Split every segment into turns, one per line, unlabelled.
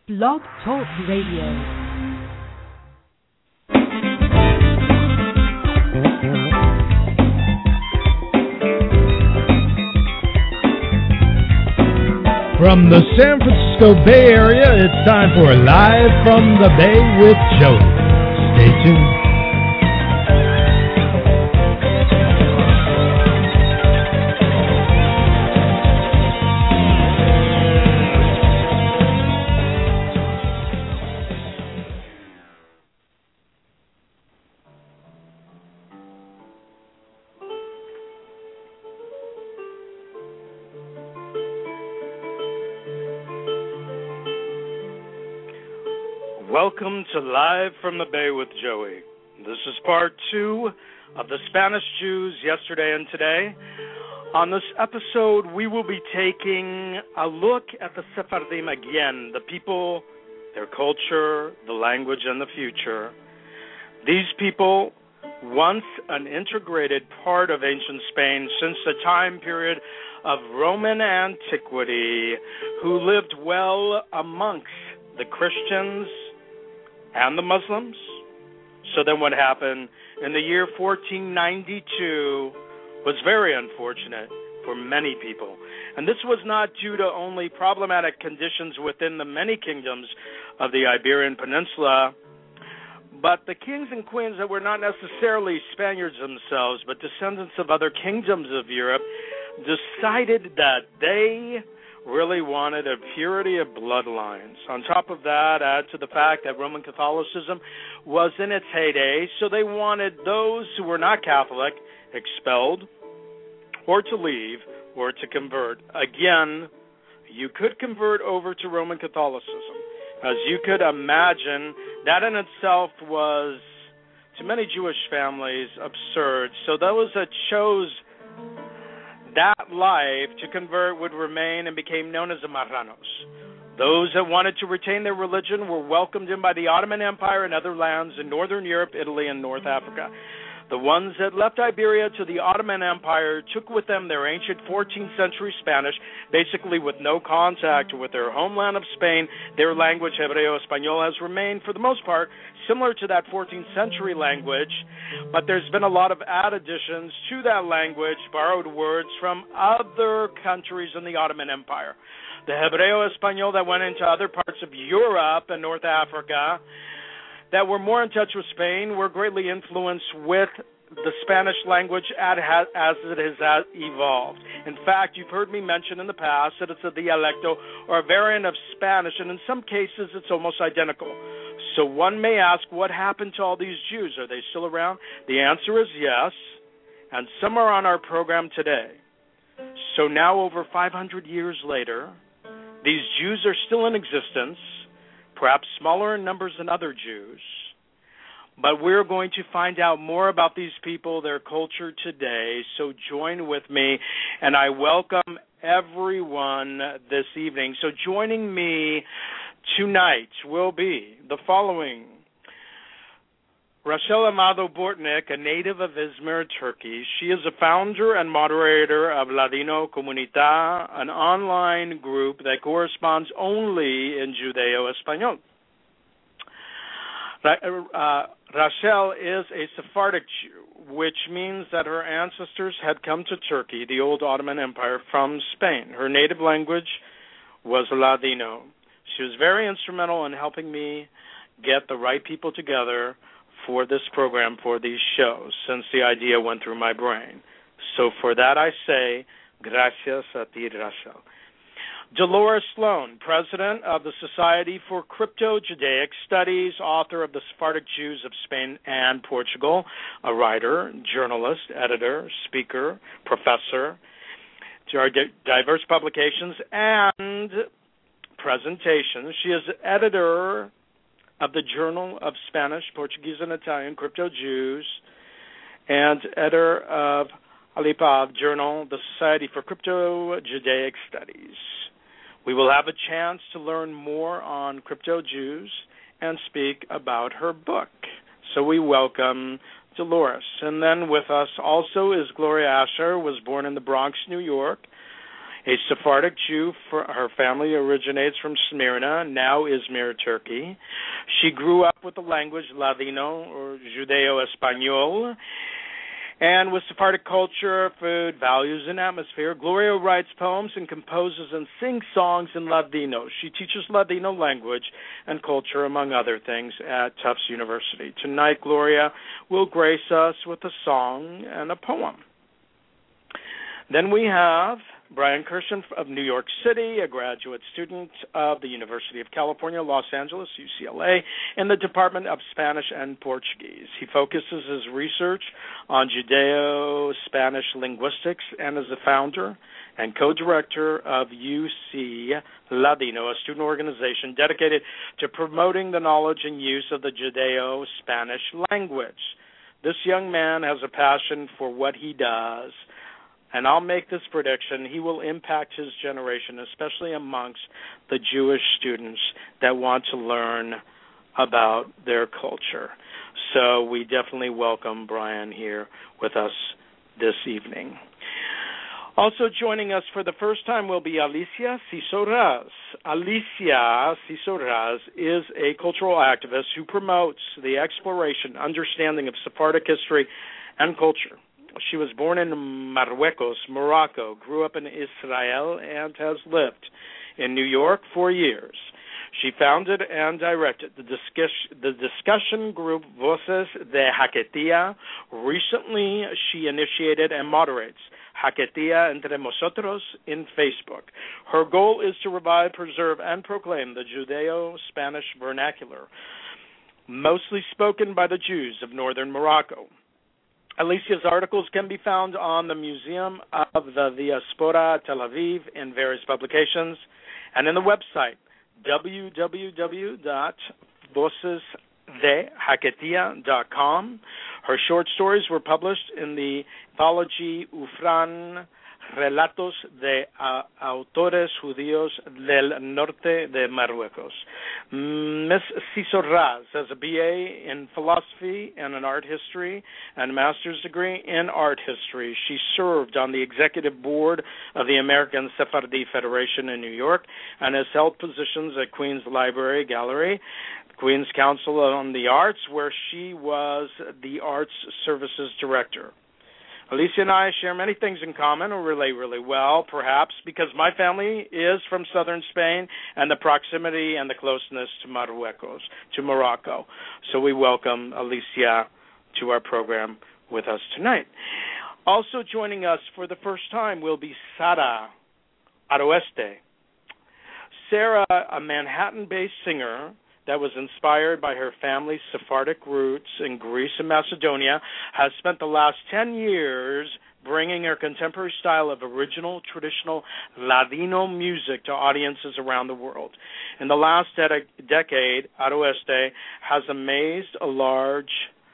Blog Talk Radio.
From the San Francisco Bay Area, it's time for Live from the Bay with Joey. Stay tuned.
Welcome to Live from the Bay with Joey. This is part 2 of the Spanish Jews yesterday and today. On this episode, we will be taking a look at the Sephardim again, the people, their culture, the language, and the future. These people, once an integrated part of ancient Spain since the time period of Roman antiquity, who lived well amongst the Christians and the Muslims. So then what happened in the year 1492 was very unfortunate for many people. And this was not due to only problematic conditions within the many kingdoms of the Iberian Peninsula, but the kings and queens that were not necessarily Spaniards themselves, but descendants of other kingdoms of Europe, decided that they really wanted a purity of bloodlines. On top of that, add to the fact that Roman Catholicism was in its heyday, so they wanted those who were not Catholic expelled or to leave or to convert. Again, you could convert over to Roman Catholicism. As you could imagine, that in itself was, to many Jewish families, absurd. So those that chose that life to convert would remain and became known as the Marranos. Those that wanted to retain their religion were welcomed in by the Ottoman Empire and other lands in Northern Europe, Italy, and North Africa. The ones that left Iberia to the Ottoman Empire took with them their ancient 14th century Spanish, basically with no contact with their homeland of Spain. Their language, Hebreo Español, has remained, for the most part, similar to that 14th century language, but there's been a lot of add additions to that language, borrowed words from other countries in the Ottoman Empire. The Hebreo Español that went into other parts of Europe and North Africa that were more in touch with Spain were greatly influenced with the Spanish language as it has evolved. In fact, you've heard me mention in the past that it's a dialecto or a variant of Spanish, and in some cases it's almost identical. So one may ask, what happened to all these Jews? Are they still around? The answer is yes, and some are on our program today. So now, over 500 years later, these Jews are still in existence, perhaps smaller in numbers than other Jews, but we're going to find out more about these people, their culture today, so join with me, and I welcome everyone this evening. So joining me tonight will be the following: Rachel Amado Bortnik, a native of Izmir, Turkey. She is a founder and moderator of Ladino Comunidad, an online group that corresponds only in Judeo-Espanol. Rachel is a Sephardic Jew, which means that her ancestors had come to Turkey, the old Ottoman Empire, from Spain. Her native language was Ladino. She was very instrumental in helping me get the right people together for this program, for these shows, since the idea went through my brain. So for that I say, gracias a ti, Rachel. Dolores Sloan, president of the Society for Crypto-Judaic Studies, author of The Sephardic Jews of Spain and Portugal, a writer, journalist, editor, speaker, professor to our diverse publications and presentations. She is editor of the Journal of Spanish, Portuguese, and Italian Crypto-Jews, and editor of Alipav Journal, the Society for Crypto-Judaic Studies. We will have a chance to learn more on Crypto-Jews and speak about her book. So we welcome Dolores. And then with us also is Gloria Asher, was born in the Bronx, New York, A Sephardic Jew, her family originates from Smyrna, now Izmir, Turkey. She grew up with the language Ladino or Judeo-Espanol, and with Sephardic culture, food, values, and atmosphere. Gloria writes poems and composes and sings songs in Ladino. She teaches Ladino language and culture, among other things, at Tufts University. Tonight, Gloria will grace us with a song and a poem. Then we have Brian Kirshen of New York City, a graduate student of the University of California, Los Angeles, UCLA, in the Department of Spanish and Portuguese. He focuses his research on Judeo-Spanish linguistics and is the founder and co-director of UC Ladino, a student organization dedicated to promoting the knowledge and use of the Judeo-Spanish language. This young man has a passion for what he does, and I'll make this prediction: he will impact his generation, especially amongst the Jewish students that want to learn about their culture. So we definitely welcome Brian here with us this evening. Also joining us for the first time will be Alicia Ciso-Raz. Alicia Ciso-Raz is a cultural activist who promotes the exploration, understanding of Sephardic history and culture. She was born in Marruecos, Morocco, grew up in Israel, and has lived in New York for years. She founded and directed the discussion group Voces de Haketia. Recently, she initiated and moderates Haketia Entre Nosotros in Facebook. Her goal is to revive, preserve, and proclaim the Judeo-Spanish vernacular, mostly spoken by the Jews of northern Morocco. Alicia's articles can be found on the Museum of the Diaspora Tel Aviv in various publications and in the website www.vocesdehaketia.com. Her short stories were published in the anthology Ufran Relatos de Autores Judíos del Norte de Marruecos. Ms. Ciso-Raz has a BA in philosophy and in art history and a master's degree in art history. She served on the executive board of the American Sephardi Federation in New York and has held positions at Queens Library Gallery, Queens Council on the Arts, where she was the Arts Services Director. Alicia and I share many things in common, or relate really well, perhaps because my family is from southern Spain and the proximity and the closeness to Morocco. So we welcome Alicia to our program with us tonight. Also joining us for the first time will be Sara Aroeste. Sarah, a Manhattan-based singer that was inspired by her family's Sephardic roots in Greece and Macedonia, has spent the last 10 years bringing her contemporary style of original, traditional Ladino music to audiences around the world. In the last decade, Aroeste has amassed a large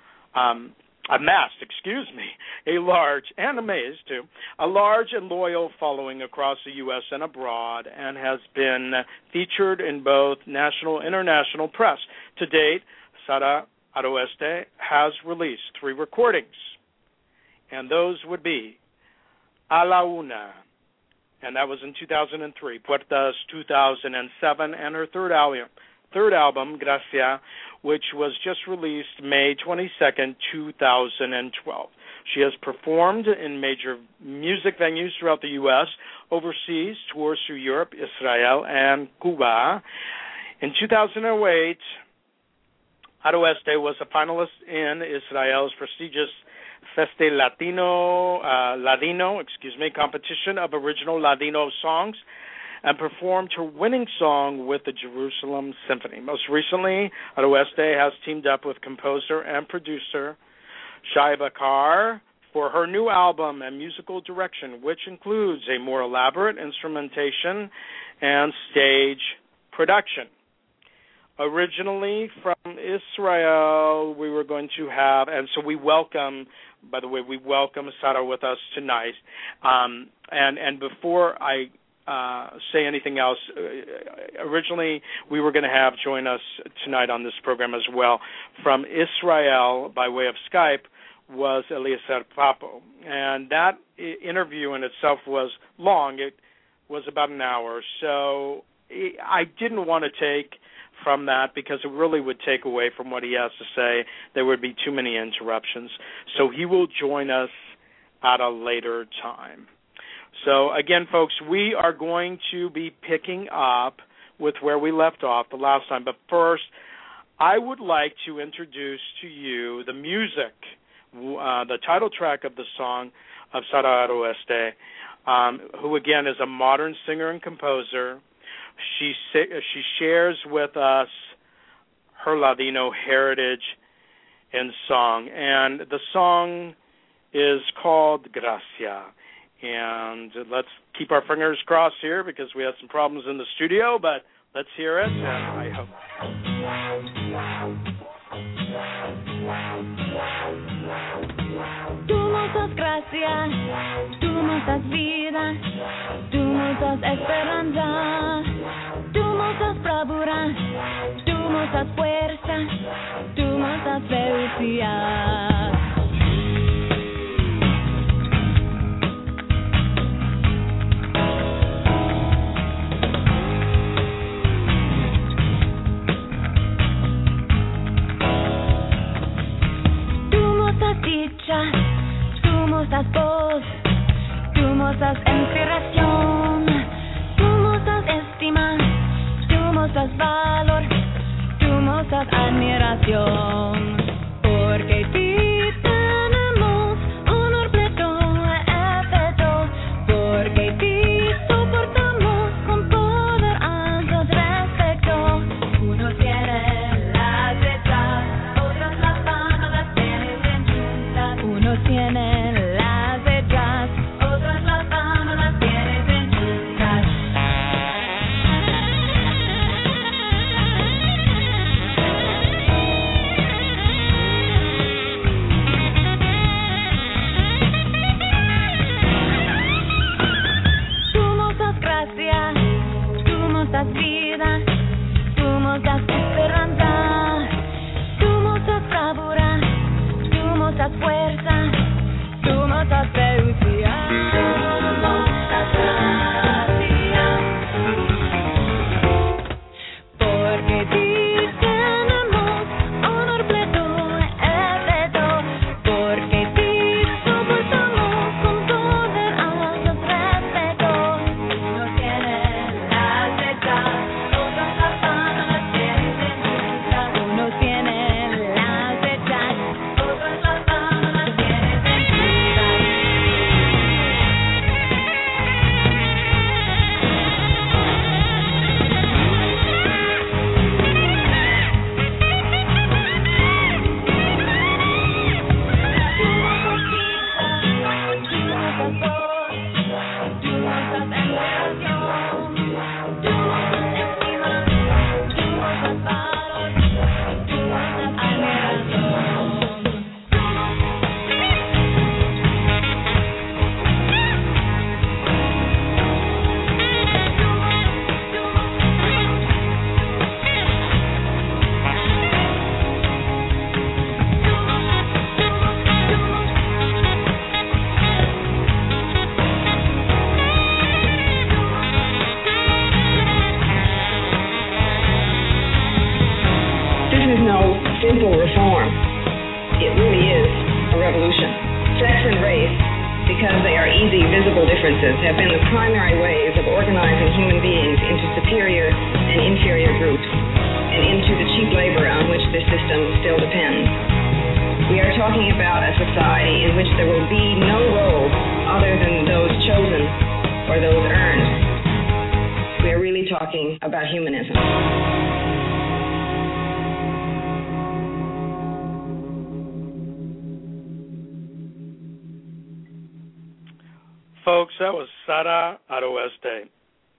and loyal following across the U.S. and abroad, and has been featured in both national and international press. To date, Sara Aroeste has released 3 recordings, and those would be A la Una, and that was in 2003, Puertas 2007, and her third album, Gracia, which was just released May 22nd, 2012. She has performed in major music venues throughout the U.S., overseas, tours through Europe, Israel, and Cuba. In 2008, Aroeste was a finalist in Israel's prestigious Feste Ladino competition of original Ladino songs, and performed her winning song with the Jerusalem Symphony. Most recently, Aroeste has teamed up with composer and producer Shai Bakar for her new album and musical direction, which includes a more elaborate instrumentation and stage production. Originally from Israel, we were going to have, and so we welcome Sara with us tonight. And before I say anything else, originally we were going to have join us tonight on this program as well from Israel by way of Skype was Eliezer Papo, and that interview in itself was long. It was about an hour, so I didn't want to take from that because it really would take away from what he has to say. There would be too many interruptions. So he will join us at a later time. So again, folks, we are going to be picking up with where we left off the last time. But first, I would like to introduce to you the music, the title track of the song of Sara Aroeste, who again is a modern singer and composer. She shares with us her Ladino heritage in song, and the song is called Gracia. And let's keep our fingers crossed here because we had some problems in the studio, but let's hear it, and I hope.
Tú nos das gracia, tú nos das vida, tú nos das esperanza, tú nos das bravura, tú nos das fuerza, tú nos das felicidad. Tú nos das voz, tú nos das inspiración, tú nos das estima, tú nos das valor, tú nos das admiración, porque ti tenemos honor pleto, afecto, porque ti soportamos con poder alto respeto. Uno tiene las letras, otros las manos las tienen bien juntas. Uno tiene las letras, otros las manos las tienen bien juntas. Tú nos das gracia, tú nos das vida, tú nos das esperanza, tú nos das bravura, tú nos das fuerza, tú nos das felicidad. Tú nos das gracia, porque ti tenemos honor pleto, afecto, porque ti soportamos con poder alto respeto. Uno tiene las letras, otros las manos las tienen bien juntas. Uno tiene las letras, otros las manos las tienen bien juntas.
This is no simple reform. It really is a revolution. Sex and race, because they are easy, visible differences, have been the primary ways of organizing human beings into superior and inferior groups and into the cheap labor on which this system still depends. We are talking about a society in which there will be no roles other than those chosen or those earned. We are really talking about humanism.
Folks, that was Sara Aroeste.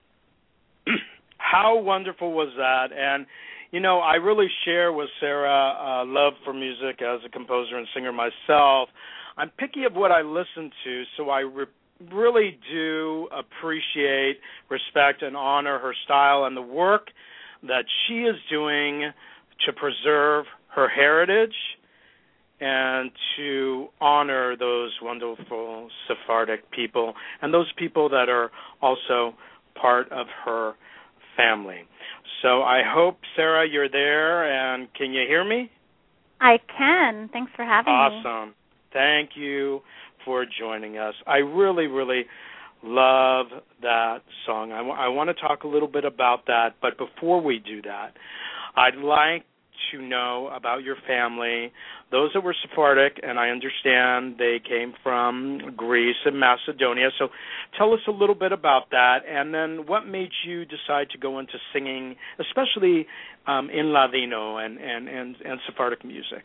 How wonderful was that? And, you know, I really share with Sarah love for music as a composer and singer myself. I'm picky of what I listen to, so I really do appreciate, respect, and honor her style and the work that she is doing to preserve her heritage and to honor those wonderful Sephardic people and those people that are also part of her family. So I hope, Sarah, you're there, and can you hear me?
I can. Thanks for having me.
Awesome. Thank you for joining us. I really, really love that song. I want to talk a little bit about that, but before we do that, I'd like to know about your family, those that were Sephardic, and I understand they came from Greece and Macedonia. So tell us a little bit about that, and then what made you decide to go into singing, especially in Ladino and Sephardic music?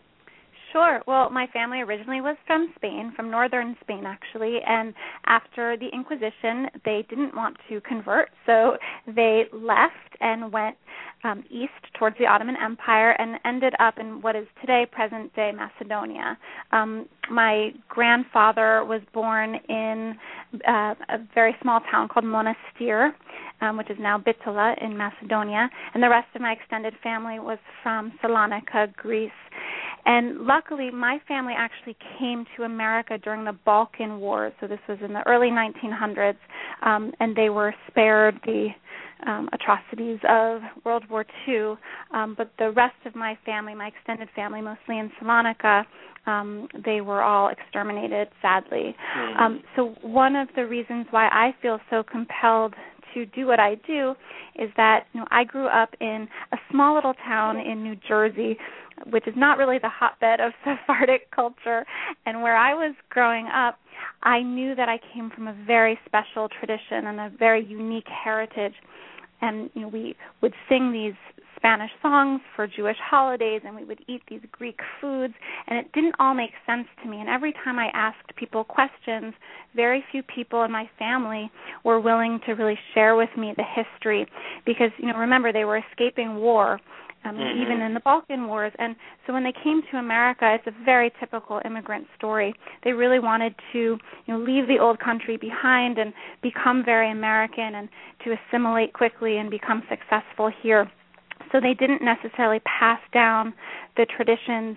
Sure. Well, my family originally was from Spain, from northern Spain, actually, and after the Inquisition, they didn't want to convert, so they left and went east towards the Ottoman Empire and ended up in what is today present-day Macedonia. My grandfather was born in a very small town called Monastir, which is now Bitola in Macedonia, and the rest of my extended family was from Salonika, Greece. And luckily, my family actually came to America during the Balkan Wars, so this was in the early 1900s, and they were spared the atrocities of World War II, but the rest of my family, my extended family, mostly in Salonika, they were all exterminated, sadly. So one of the reasons why I feel so compelled to do what I do is that I grew up in a small little town in New Jersey, which is not really the hotbed of Sephardic culture, and where I was growing up, I knew that I came from a very special tradition and a very unique heritage. And we would sing these Spanish songs for Jewish holidays, and we would eat these Greek foods, and it didn't all make sense to me. And every time I asked people questions, very few people in my family were willing to really share with me the history, because remember, they were escaping war. Even in the Balkan Wars. And so when they came to America, it's a very typical immigrant story. They really wanted to leave the old country behind and become very American and to assimilate quickly and become successful here. So they didn't necessarily pass down the traditions,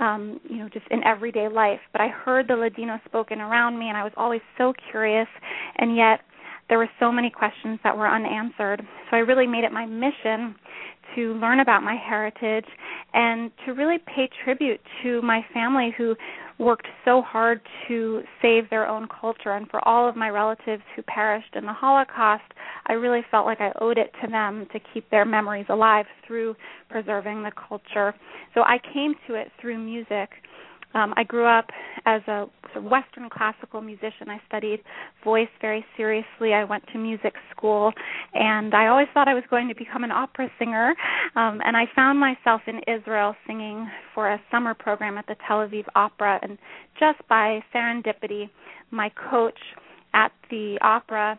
just in everyday life. But I heard the Ladino spoken around me, and I was always so curious, and yet there were so many questions that were unanswered. So I really made it my mission to learn about my heritage and to really pay tribute to my family who worked so hard to save their own culture. And for all of my relatives who perished in the Holocaust, I really felt like I owed it to them to keep their memories alive through preserving the culture. So I came to it through music. I grew up as a Western classical musician. I studied voice very seriously. I went to music school, and I always thought I was going to become an opera singer. And I found myself in Israel singing for a summer program at the Tel Aviv Opera. And just by serendipity, my coach at the opera,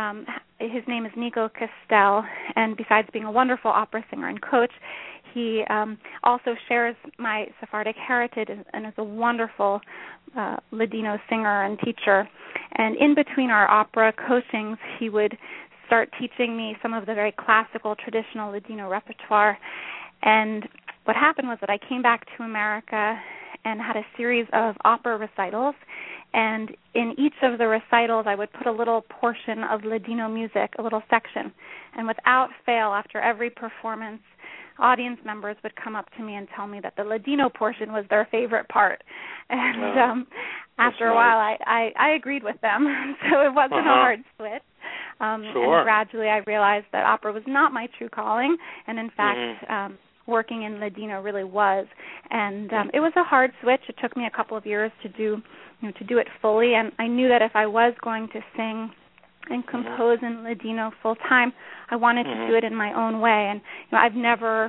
his name is Nico Castel, and besides being a wonderful opera singer and coach, he also shares my Sephardic heritage and is a wonderful Ladino singer and teacher. And in between our opera coachings, he would start teaching me some of the very classical, traditional Ladino repertoire. And what happened was that I came back to America and had a series of opera recitals. And in each of the recitals, I would put a little portion of Ladino music, a little section. And without fail, after every performance, audience members would come up to me and tell me that the Ladino portion was their favorite part. And after a while, I agreed with them. So it wasn't a hard switch. And gradually I realized that opera was not my true calling. And in fact, working in Ladino really was. And it was a hard switch. It took me a couple of years to do it fully. And I knew that if I was going to sing and compose in Ladino full time, I wanted to do it in my own way. And I've never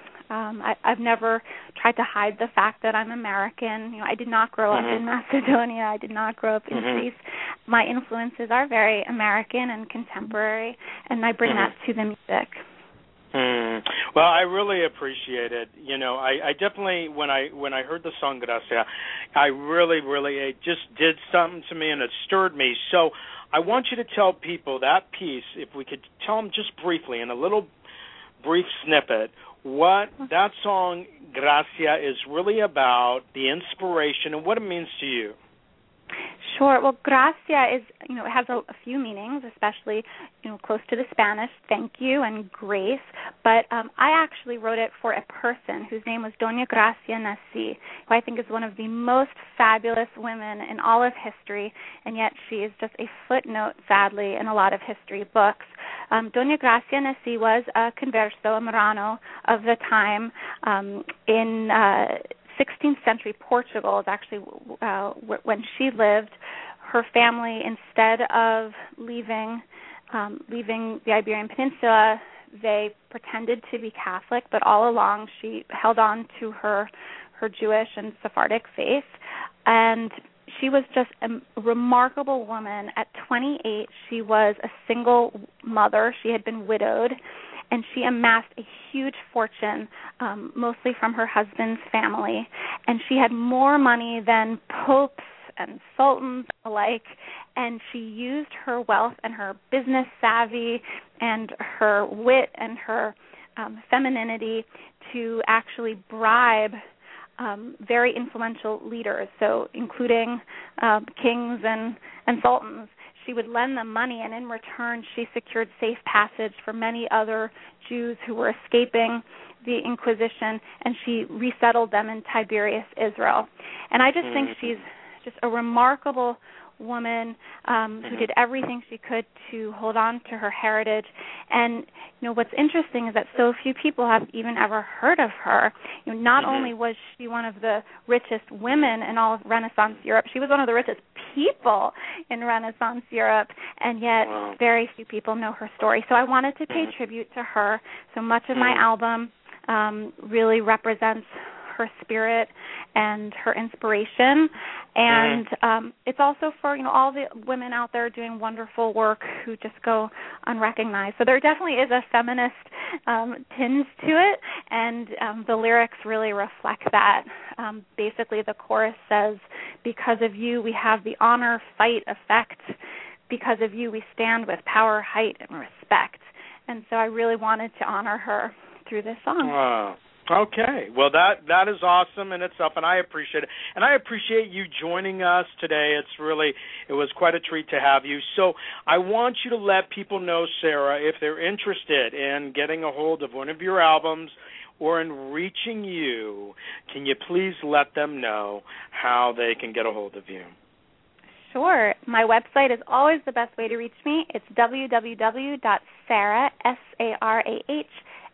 tried to hide the fact that I'm American. I did not grow up in Macedonia. I did not grow up in Greece. My influences are very American and contemporary, and I bring that to the music.
Well, I really appreciate it. I definitely, when I heard the song Gracia, I really, it just did something to me, and it stirred me. So I want you to tell people that piece, if we could tell them just briefly, in a little brief snippet, what that song Gracia is really about, the inspiration, and what it means to you.
Sure. Well, gracia is, it has a few meanings, especially, close to the Spanish, thank you, and grace. But I actually wrote it for a person whose name was Doña Gracia Nasi, who I think is one of the most fabulous women in all of history, and yet she is just a footnote, sadly, in a lot of history books. Doña Gracia Nasi was a converso, a Marrano of the time in 16th century Portugal is actually when she lived. Her family, instead of leaving the Iberian Peninsula, they pretended to be Catholic, but all along she held on to her Jewish and Sephardic faith. And she was just a remarkable woman. At 28, she was a single mother. She had been widowed, and she amassed a huge fortune, mostly from her husband's family. And she had more money than popes and sultans alike, and she used her wealth and her business savvy and her wit and her femininity to actually bribe very influential leaders, so including kings and sultans. She would lend them money, and in return she secured safe passage for many other Jews who were escaping the Inquisition, and she resettled them in Tiberias, Israel. And I just think she's just a remarkable woman who did everything she could to hold on to her heritage. And what's interesting is that so few people have even ever heard of her. Not only was she one of the richest women in all of Renaissance Europe, she was one of the richest people in Renaissance Europe, and yet very few people know her story. So I wanted to pay tribute to her. So much of my album really represents her spirit and her inspiration, and it's also for all the women out there doing wonderful work who just go unrecognized. So there definitely is a feminist tinge to it, and the lyrics really reflect that. Basically, the chorus says, "Because of you, we have the honor, fight, effect. Because of you, we stand with power, height, and respect." And so I really wanted to honor her through this song.
Wow. Okay. Well, that is awesome, and it's up, and I appreciate it. And I appreciate you joining us today. It was quite a treat to have you. So I want you to let people know, Sarah, if they're interested in getting a hold of one of your albums or in reaching you, can you please let them know how they can get a hold of you?
Sure. My website is always the best way to reach me. It's www.sarah, SARAH,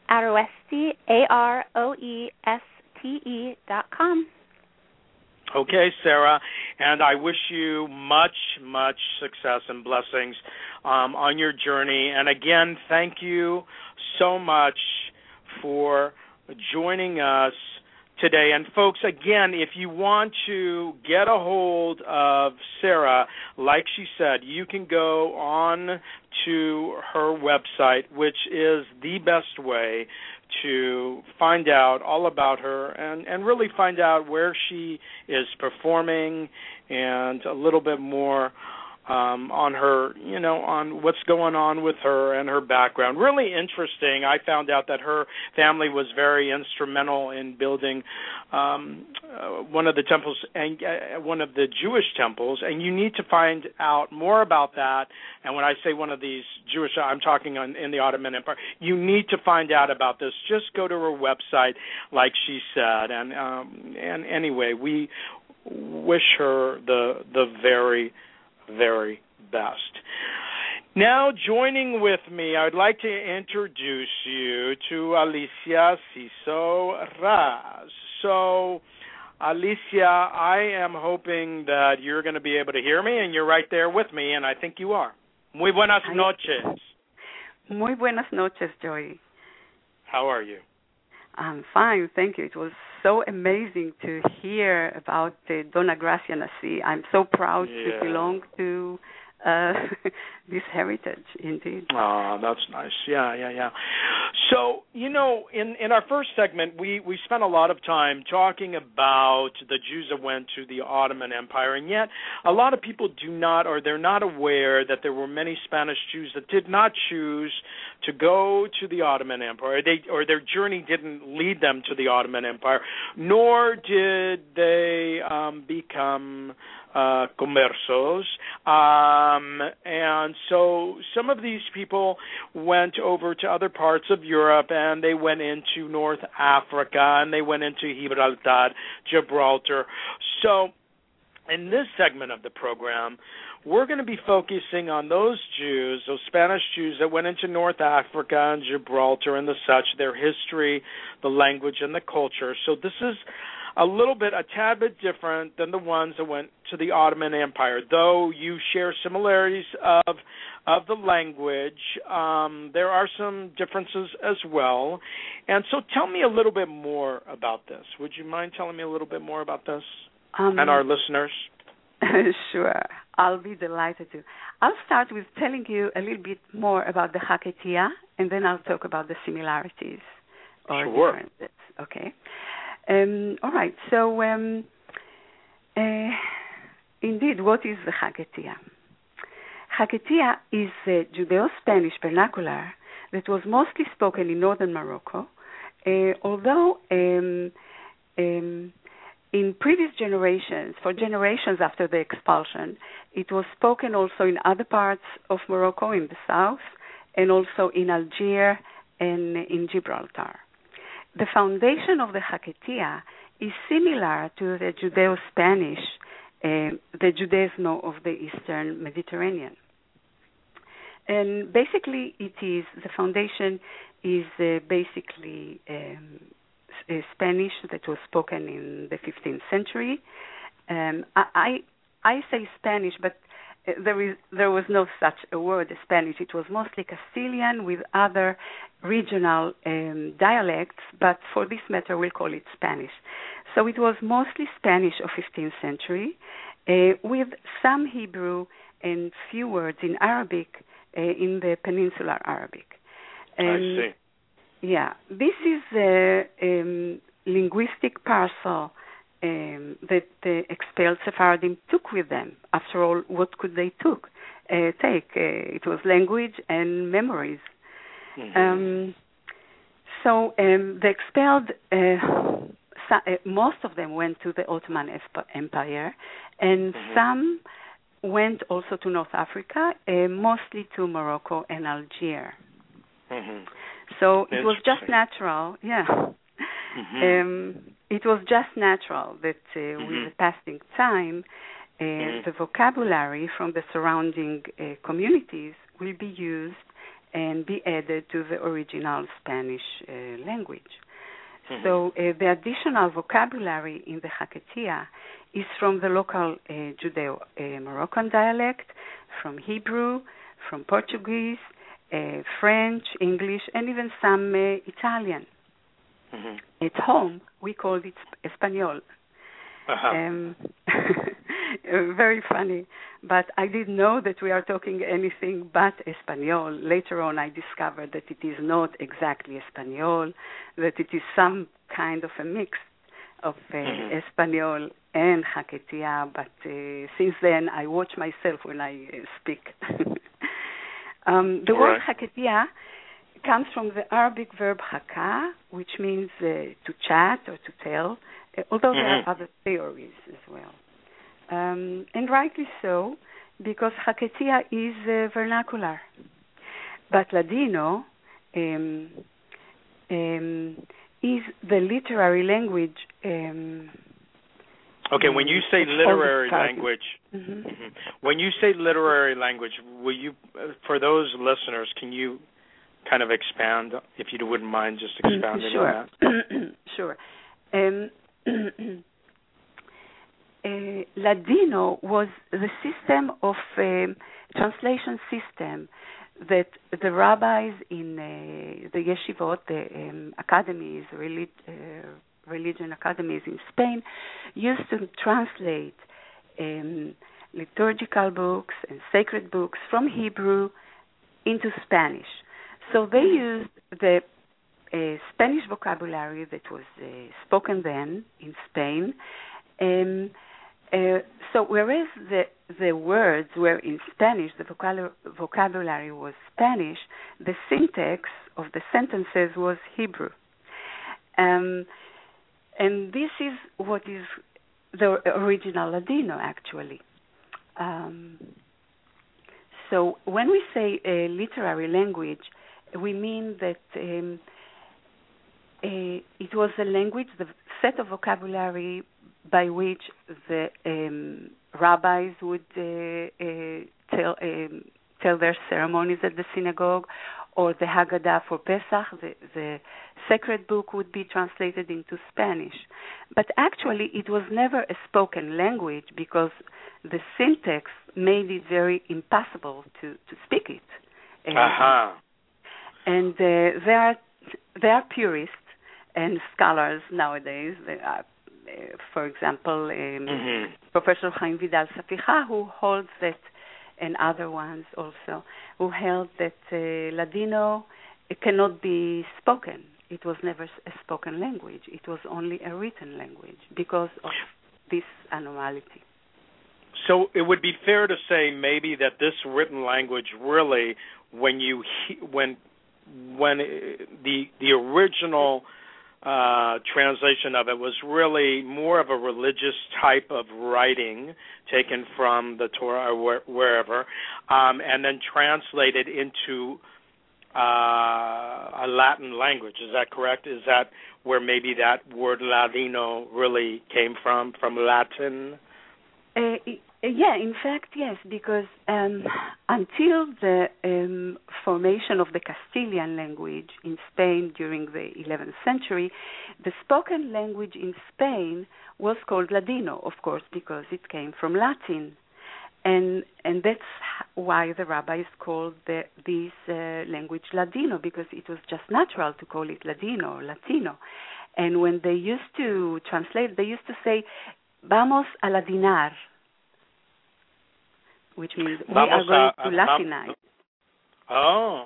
AROESTE.com.
Okay, Sarah, and I wish you much, much success and blessings on your journey. And again, thank you so much for joining us today. And folks, again, if you want to get a hold of Sarah, like she said, you can go on to her website, which is the best way to find out all about her and really find out where she is performing and a little bit more on her, on what's going on with her and her background. Really interesting. I found out that her family was very instrumental in building one of the temples, one of the Jewish temples, and you need to find out more about that. And when I say one of these Jewish, I'm talking in the Ottoman Empire. You need to find out about this. Just go to her website, like she said. And anyway, we wish her the very, very best. Now, joining with me, I would like to introduce you to Alicia Ciso-Raz. So, Alicia, I am hoping that you're going to be able to hear me, and you're right there with me, and I think you are. Muy buenas noches.
Muy buenas noches, Joey.
How are you?
I'm fine, thank you. It was so amazing to hear about Dona Gracia Nasi. I'm so proud to belong to this heritage, indeed.
Oh, that's nice. Yeah. So, in our first segment, we spent a lot of time talking about the Jews that went to the Ottoman Empire, and yet a lot of people do not, or they're not aware that there were many Spanish Jews that did not choose to go to the Ottoman Empire, or their journey didn't lead them to the Ottoman Empire, nor did they become conversos. And so some of these people went over to other parts of Europe, and they went into North Africa, and they went into Gibraltar. So in this segment of the program, we're going to be focusing on those Jews, those Spanish Jews that went into North Africa and Gibraltar and the such, their history, the language, and the culture. So this is a tad bit different than the ones that went to the Ottoman Empire. Though you share similarities of the language, there are some differences as well. And so tell me a little bit more about this. Would you mind telling me a little bit more about this and our listeners?
Sure. I'll be delighted to. I'll start with telling you a little bit more about the Haketia, and then I'll talk about the similarities or differences. Okay. All right. So, indeed, what is the Haketia? Haketia is a Judeo-Spanish vernacular that was mostly spoken in northern Morocco, although in previous generations, for generations after the expulsion, it was spoken also in other parts of Morocco, in the south, and also in Algiers and in Gibraltar. The foundation of the Haketia is similar to the Judeo-Spanish, the Judaism of the Eastern Mediterranean. And basically, the foundation is basically Spanish that was spoken in the 15th century. I say Spanish, but there was no such a word as Spanish. It was mostly Castilian with other regional dialects, but for this matter, we'll call it Spanish. So it was mostly Spanish of 15th century, with some Hebrew and few words in Arabic, in the Peninsular Arabic.
I see.
Yeah, this is a linguistic parcel that the expelled Sephardim took with them. After all, what could they take? It was language and memories. Mm-hmm. So the expelled, most of them went to the Ottoman Empire, and some went also to North Africa, mostly to Morocco and Algiers. Mm-hmm. So it was just natural, it was just natural that with the passing time, the vocabulary from the surrounding communities will be used and be added to the original Spanish language. So the additional vocabulary in the Haketia is from the local Judeo-Moroccan dialect, from Hebrew, from Portuguese, French, English, and even some Italian. At home, we called it Espanol. Very funny. But I didn't know that we are talking anything but Espanol. Later on, I discovered that it is not exactly Espanol, that it is some kind of a mix of Espanol and Haketia. But since then, I watch myself when I speak. The word Haketia comes from the Arabic verb haka, which means to chat or to tell, although there are other theories as well. And rightly so, because Haketia is vernacular. But Ladino is the literary language.
Okay, when you say literary language, when you say literary language, will you, for those listeners, can you kind of expand, if you wouldn't mind just expounding on that?
Sure. Ladino was the system of translation system that the rabbis in the yeshivot, the academies, religion academies in Spain, used to translate liturgical books and sacred books from Hebrew into Spanish. So they used the Spanish vocabulary that was spoken then in Spain. So whereas the words were in Spanish, the vocabulary was Spanish, the syntax of the sentences was Hebrew. And this is what is the original Ladino, actually. So when we say a literary language, we mean that it was a language, the set of vocabulary by which the rabbis would tell their ceremonies at the synagogue, or the Haggadah for Pesach, the sacred book, would be translated into Spanish. But actually, it was never a spoken language because the syntax made it very impossible to speak it. And there are purists and scholars nowadays. For example, Professor Chaim Vidal Saficha, who holds that, and other ones also, who held that Ladino cannot be spoken. It was never a spoken language. It was only a written language because of this anomaly.
So it would be fair to say maybe that this written language really, when the original translation of it was really more of a religious type of writing taken from the Torah or wherever, and then translated into a Latin language. Is that correct? Is that where maybe that word Ladino really came from Latin?
Yeah, in fact, yes, because until the formation of the Castilian language in Spain during the 11th century, the spoken language in Spain was called Ladino, of course, because it came from Latin. And that's why the rabbis called this language Ladino, because it was just natural to call it Ladino or Latino. And when they used to translate, they used to say, "Vamos a ladinar," which means we are going to Latinize.
Oh.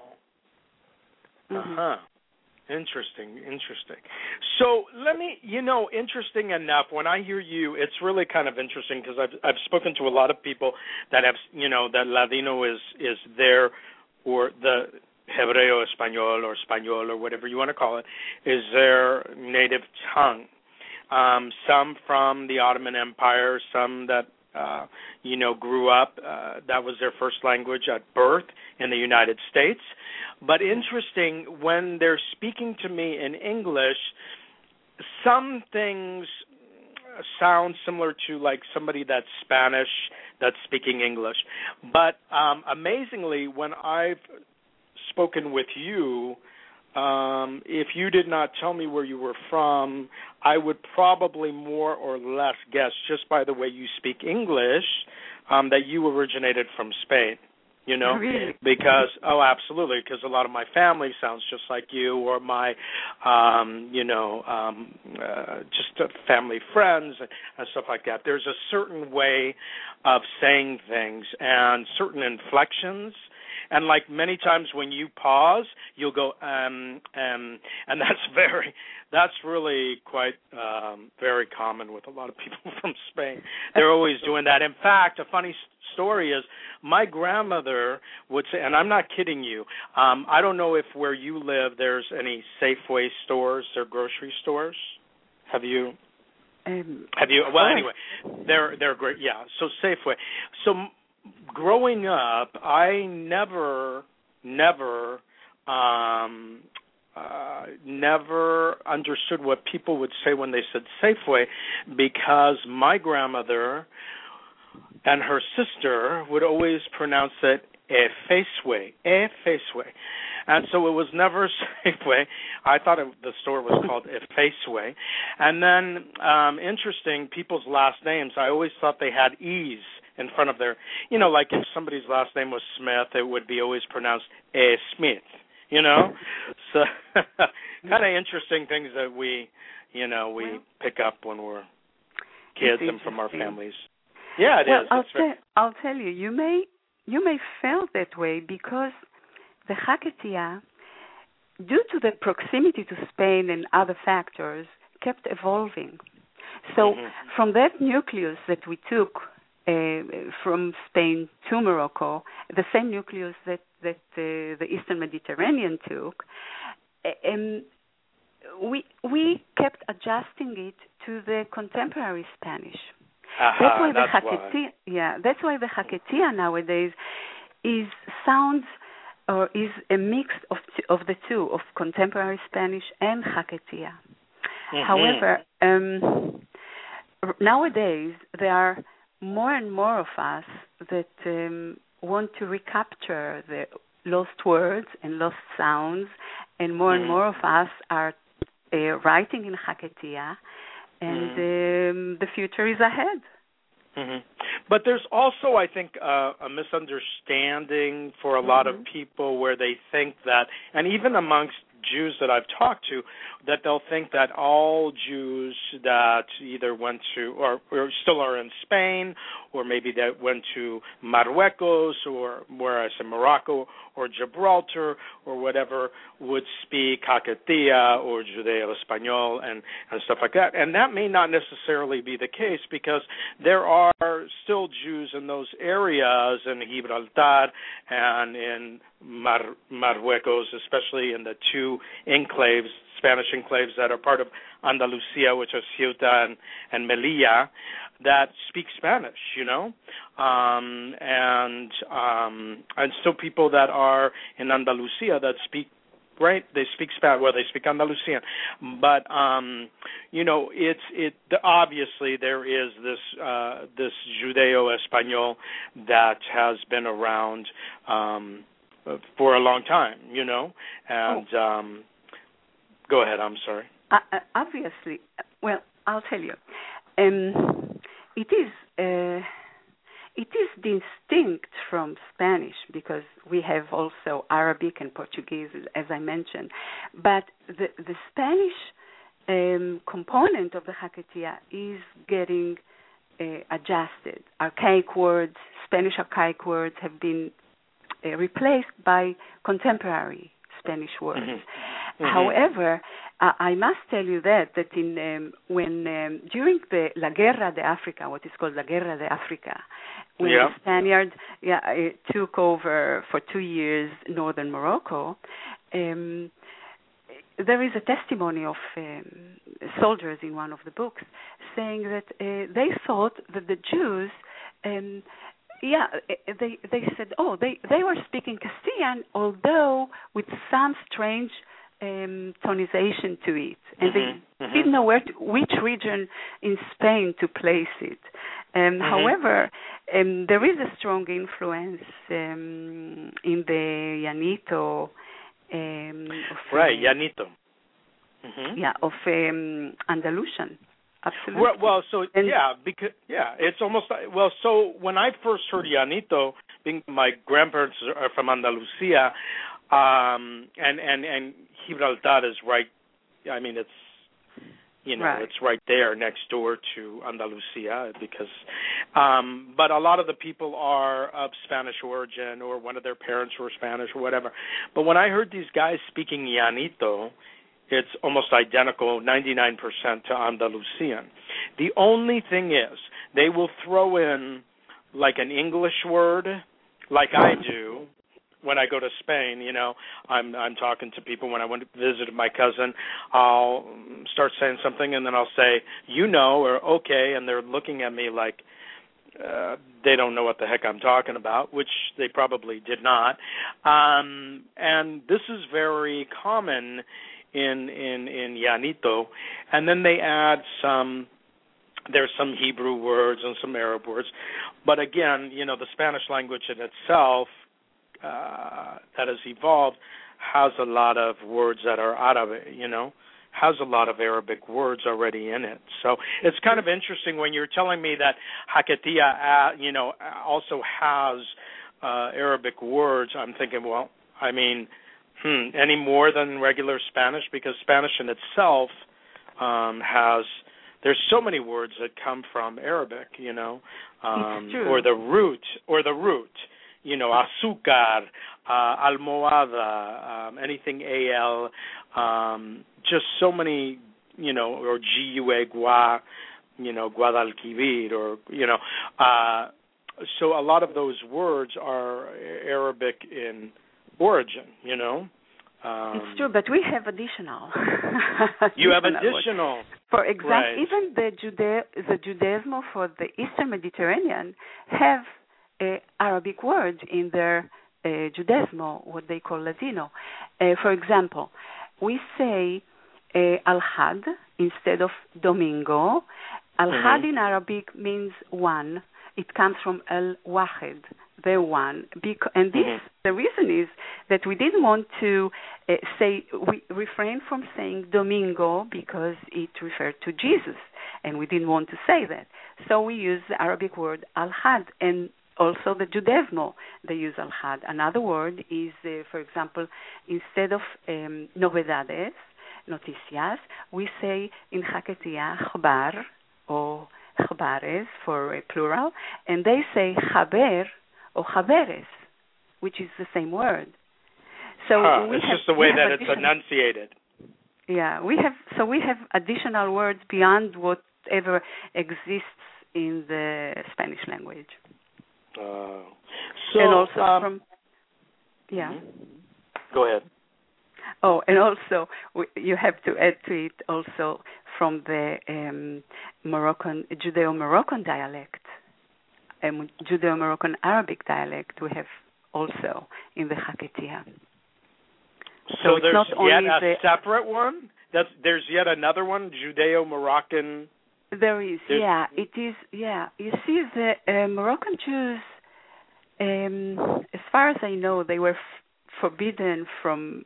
Interesting. So let me, interesting enough, when I hear you, it's really kind of interesting because I've spoken to a lot of people that have, that Ladino is their, or the Hebreo Español or Español or whatever you want to call it, is their native tongue. Some from the Ottoman Empire, some that grew up, that was their first language at birth in the United States. But interesting, when they're speaking to me in English, some things sound similar to like somebody that's Spanish that's speaking English. But amazingly, when I've spoken with you, if you did not tell me where you were from, I would probably more or less guess, just by the way you speak English, that you originated from Spain,
Really?
Because, absolutely, because a lot of my family sounds just like you, or my, just family friends and stuff like that. There's a certain way of saying things and certain inflections. And like many times when you pause, you'll go, and that's really quite very common with a lot of people from Spain. They're always doing that. In fact, a funny story is my grandmother would say, and I'm not kidding you, I don't know if where you live there's any Safeway stores or grocery stores. Have you? Well, anyway, they're great. Yeah, so Safeway. So growing up, I never understood what people would say when they said Safeway, because my grandmother and her sister would always pronounce it Efesway. And so it was never Safeway. I thought the store was called Efesway. And then, interesting, people's last names, I always thought they had E's in front of their, like if somebody's last name was Smith, it would be always pronounced Smith, So kind of interesting things that we pick up when we're kids and from our families. Yeah, it is.
I'll tell you, you may feel that way because the Hakatia, due to the proximity to Spain and other factors, kept evolving. So from that nucleus that we took from Spain to Morocco, the same nucleus that the Eastern Mediterranean took, we kept adjusting it to the contemporary Spanish. That's why the Haketia. Yeah, that's why the Haketia nowadays sounds is a mix of the two, of contemporary Spanish and Haketia. However, nowadays there are more and more of us that want to recapture the lost words and lost sounds, and more of us are writing in Haketia, and the future is ahead.
But there's also, I think, a misunderstanding for a lot of people where they think that, and even amongst Jews that I've talked to, that they'll think that all Jews that either went to or still are in Spain, or maybe that went to Marruecos, or whereas in Morocco or Gibraltar or whatever, would speak Haketia or Judeo-Espanol and stuff like that. And that may not necessarily be the case, because there are still Jews in those areas in Gibraltar and in Marruecos, especially in the two enclaves, Spanish enclaves that are part of Andalusia, which are Ceuta and Melilla, that speak Spanish, and still people that are in Andalusia that speak, right? They speak Spanish. Well, they speak Andalusian, but obviously there is this Judeo-Espanol that has been around for a long time, and go ahead. I'm sorry.
Obviously, well, I'll tell you. It is distinct from Spanish, because we have also Arabic and Portuguese, as I mentioned. But the Spanish component of the Haketia is getting adjusted. Archaic words, Spanish archaic words, have been replaced by contemporary Spanish words. However, I must tell you that in during the La Guerra de Africa, what is called La Guerra de Africa, when the Spaniards took over for 2 years northern Morocco, there is a testimony of soldiers in one of the books saying that they thought that the Jews, they said, they were speaking Castilian, although with some strange tonization to it, and they didn't know which region in Spain to place it. However, there is a strong influence in the Llanito.
Llanito.
Of Andalusian. Absolutely.
It's almost so when I first heard Llanito, being my grandparents are from Andalusia, and Gibraltar is right. I mean, it's it's right there next door to Andalusia, because but a lot of the people are of Spanish origin, or one of their parents were Spanish or whatever. But when I heard these guys speaking Llanito, it's almost identical, 99% to Andalusian. The only thing is, they will throw in like an English word, like I do when I go to Spain. I'm talking to people when I went to visit my cousin. I'll start saying something, and then I'll say, or okay, and they're looking at me like they don't know what the heck I'm talking about, which they probably did not. And this is very common in Llanito, and then they add there's some Hebrew words and some Arab words, but again, the Spanish language in itself that has evolved has a lot of words that are Arabic, has a lot of Arabic words already in it. So it's kind of interesting when you're telling me that Haketia, also has Arabic words. I'm thinking, well, I mean, any more than regular Spanish? Because Spanish in itself there's so many words that come from Arabic, or the root, azúcar, almohada, anything al, just so many, or GUA, Guadalquivir, or, so a lot of those words are Arabic in origin,
it's true, but we have additional.
You have additional.
For example,
right.
even the Judaismo for the Eastern Mediterranean have Arabic words in their Judaismo, what they call Ladino. For example, we say Al-Had instead of Domingo. Al-Had in Arabic means one. It comes from Al-Wahed, the one. And this, the reason is that we didn't want to we refrained from saying Domingo because it referred to Jesus, and we didn't want to say that. So we use the Arabic word Al-Had, and also the Judaismo, they use Al-Had. Another word is, for example, instead of novedades, noticias, we say in Haketia, Khbar, or Khbares for plural, and they say Chaber or Chaberes, which is the same word. So
it's just the way that it's enunciated.
Yeah, we have additional words beyond whatever exists in the Spanish language.
So,
and also
Go ahead.
Oh, and also you have to add to it also from the Judeo-Moroccan dialect, Judeo-Moroccan Arabic dialect we have also in the Haketia.
So there's not yet a separate one? There's yet another one, Judeo-Moroccan?
There is, it is, You see, the Moroccan Jews, as far as I know, they were forbidden from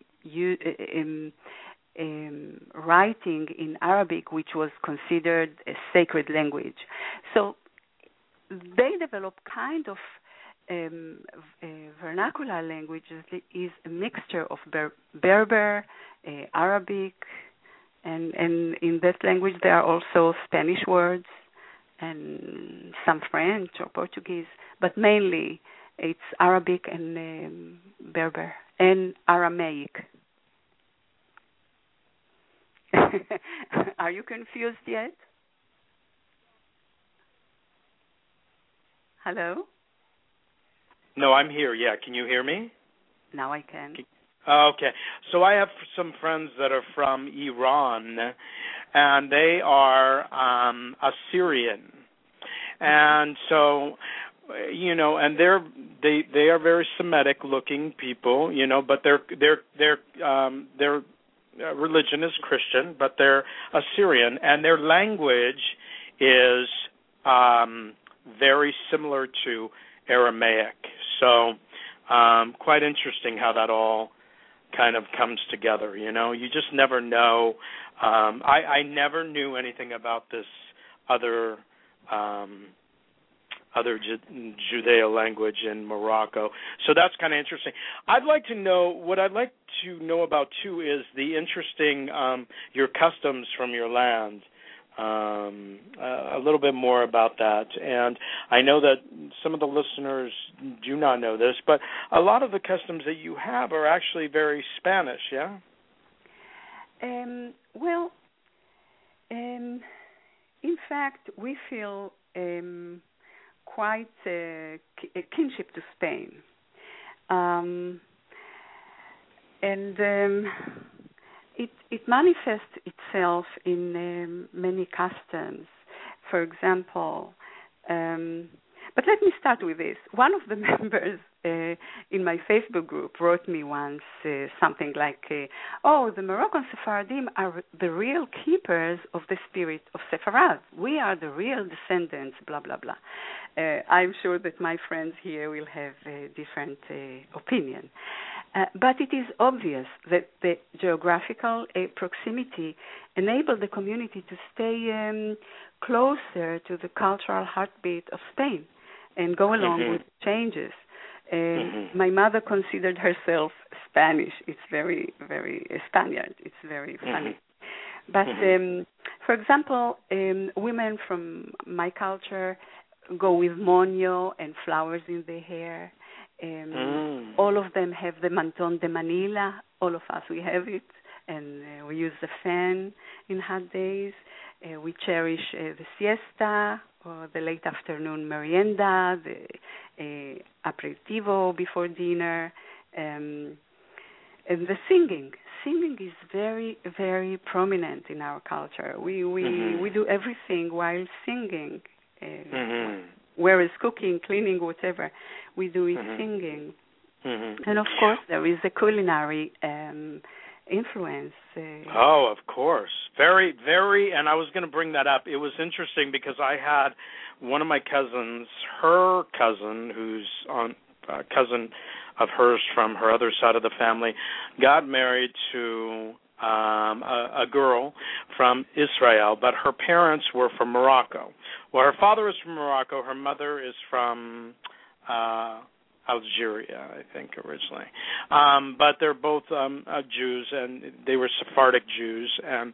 writing in Arabic, which was considered a sacred language. So they developed kind of vernacular language that is a mixture of Berber, Arabic, and in that language there are also Spanish words and some French or Portuguese, but mainly it's Arabic and Berber and Aramaic. Are you confused yet? Hello?
No, I'm here. Yeah, can you hear me?
Now I can.
Okay. So I have some friends that are from Iran, and they are Assyrian. And so, and they are very Semitic-looking people, but their religion is Christian, but they're Assyrian, and their language is very similar to Aramaic. So quite interesting how that all kind of comes together, You just never know. I never knew anything about this other Judeo language in Morocco. So that's kind of interesting. What I'd like to know about, too, is the interesting, your customs from your land. A little bit more about that. And I know that some of the listeners do not know this, but a lot of the customs that you have are actually very Spanish, yeah?
In fact, we feel quite a kinship to Spain. It manifests itself in many customs. For example, but let me start with this. One of the members in my Facebook group wrote me once something like, the Moroccan Sephardim are the real keepers of the spirit of Sepharad. We are the real descendants, blah, blah, blah. I'm sure that my friends here will have a different opinion. But it is obvious that the geographical proximity enabled the community to stay closer to the cultural heartbeat of Spain and go along with changes. My mother considered herself Spanish. It's very, very Spaniard. It's very funny. But, for example, women from my culture go with moño and flowers in their hair. All of them have the Mantón de Manila. All of us, we have it. And we use the fan in hot days. We cherish the siesta or the late afternoon merienda, the aperitivo before dinner. And the singing is very, very prominent in our culture. We do everything while singing, whereas cooking, cleaning, whatever, we do it singing. And of course, there is a culinary influence.
Oh, of course. Very, very, and I was going to bring that up. It was interesting because I had one of my cousins, her cousin, who's on cousin of hers from her other side of the family, got married to a girl from Israel, but her parents were from Morocco. Well, her father is from Morocco. Her mother is from Algeria, I think, originally. But they're both Jews, and they were Sephardic Jews. And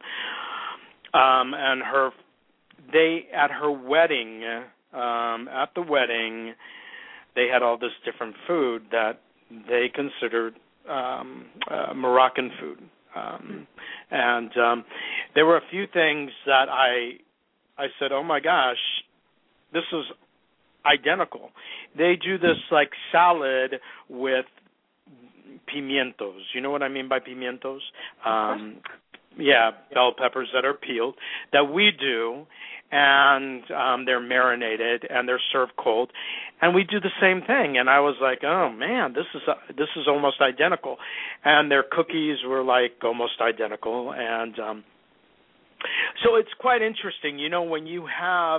at her wedding, at the wedding, they had all this different food that they considered Moroccan food. And there were a few things that I said, oh my gosh, this is identical. They do this like salad with pimientos. You know what I mean by pimientos? Yeah, bell peppers that are peeled, that we do, and they're marinated and they're served cold, and we do the same thing. And I was like, oh man, this is almost identical. And their cookies were like almost identical, and so it's quite interesting. You know, when you have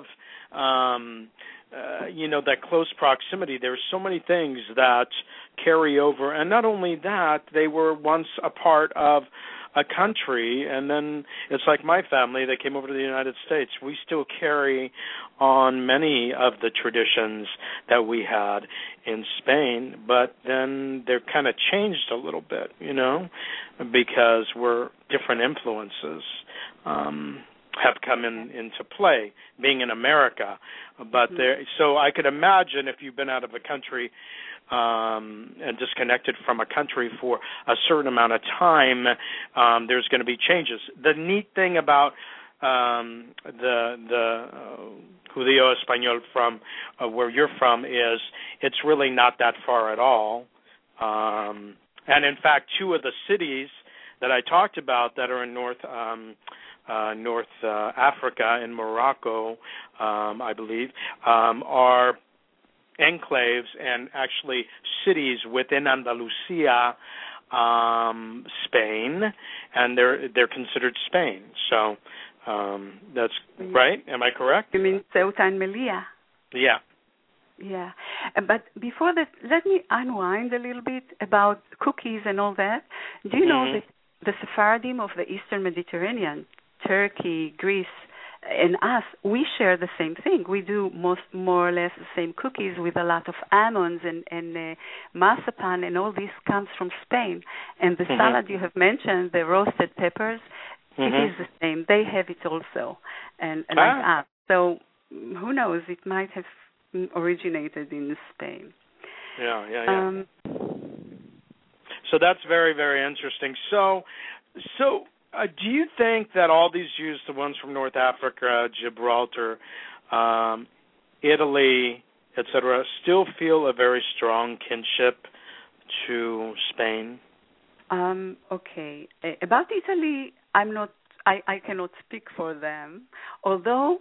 that close proximity, there's so many things that carry over. And not only that, they were once a part of a country, and then it's like my family that came over to the United States. We still carry on many of the traditions that we had in Spain, but then they're kind of changed a little bit, because we're different influences have come into play, being in America. But so I could imagine if you've been out of a country and disconnected from a country for a certain amount of time, there's going to be changes. The neat thing about the Judío Español from where you're from is it's really not that far at all. And in fact, two of the cities that I talked about that are in North Africa, in Morocco, I believe, are enclaves and actually cities within Andalusia, Spain, and they're considered Spain. So that's right. Am I correct?
You mean Ceuta and Melilla?
Yeah.
Yeah, but before that, let me unwind a little bit about cookies and all that. Do you know that the Sephardim of the Eastern Mediterranean, Turkey, Greece, and us, we share the same thing. We do more or less the same cookies with a lot of almonds and marzipan, and all this comes from Spain. And the salad you have mentioned, the roasted peppers, it is the same. They have it also, and like us. So who knows? It might have originated in Spain.
Yeah. So that's very, very interesting. So do you think that all these Jews, the ones from North Africa, Gibraltar, Italy, etc., still feel a very strong kinship to Spain?
Okay. About Italy, I cannot speak for them. Although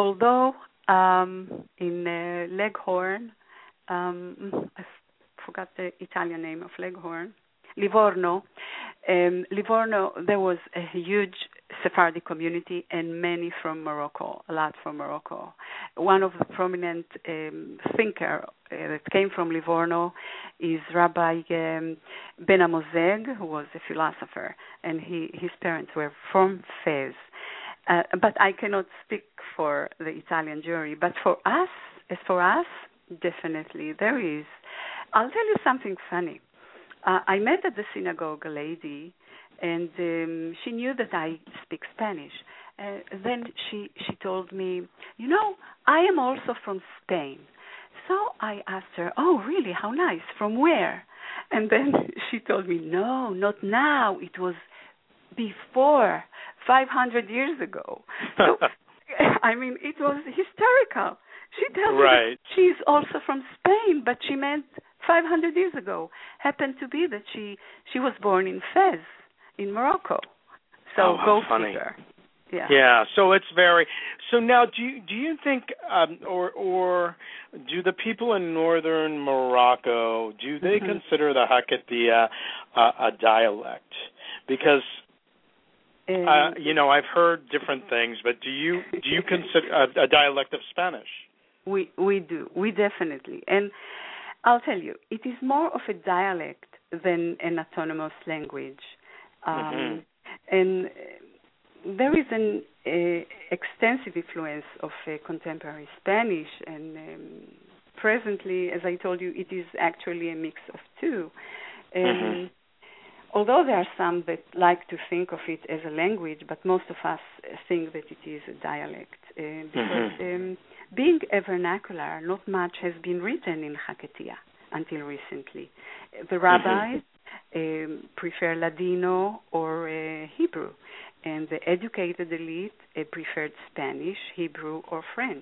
in Leghorn, I forgot the Italian name of Leghorn, Livorno, there was a huge Sephardi community and many from Morocco, a lot from Morocco. One of the prominent thinker that came from Livorno is Rabbi Ben Amozeg, who was a philosopher, and his parents were from Fez. But I cannot speak for the Italian Jewry. But for us, definitely there is. I'll tell you something funny. I met at the synagogue a lady, and she knew that I speak Spanish. Then she told me, I am also from Spain. So I asked her, oh, really? How nice. From where? And then she told me, no, not now. It was before, 500 years ago. So, it was hysterical. She tells me that she's also from Spain, but she meant 500 years ago. Happened to be that she was born in Fez, in Morocco. So go figure. Yeah.
Yeah. So it's very. So now, do you think, or do the people in northern Morocco, do they consider the Hakatia a dialect? Because I've heard different things, but do you consider a dialect of Spanish?
We do. We definitely. And I'll tell you, it is more of a dialect than an autonomous language. And there is an extensive influence of contemporary Spanish, and presently, as I told you, it is actually a mix of two. Although there are some that like to think of it as a language, but most of us think that it is a dialect. Because being a vernacular, not much has been written in Hakatia until recently. The rabbis prefer Ladino or Hebrew, and the educated elite preferred Spanish, Hebrew, or French.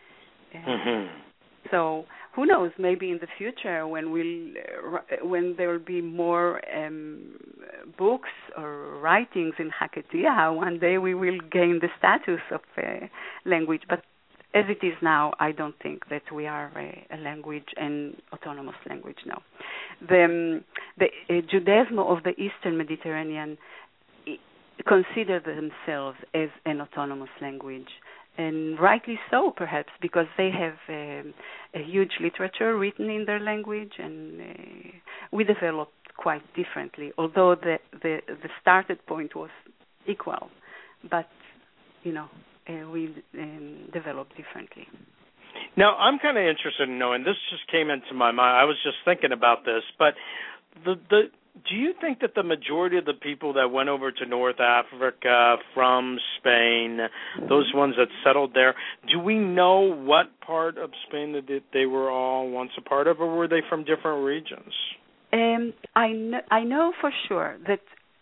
So who knows? Maybe in the future, when there will be more books or writings in Hakatia, one day we will gain the status of a language. But as it is now, I don't think that we are a language, an autonomous language. No, the Judaism of the Eastern Mediterranean consider themselves as an autonomous language. And rightly so, perhaps, because they have a huge literature written in their language, and we developed quite differently, although the started point was equal. But, we developed differently.
Now, I'm kind of interested in knowing, this just came into my mind, I was just thinking about this, but do you think that the majority of the people that went over to North Africa from Spain, those ones that settled there, do we know what part of Spain that they were all once a part of, or were they from different regions?
I know for sure that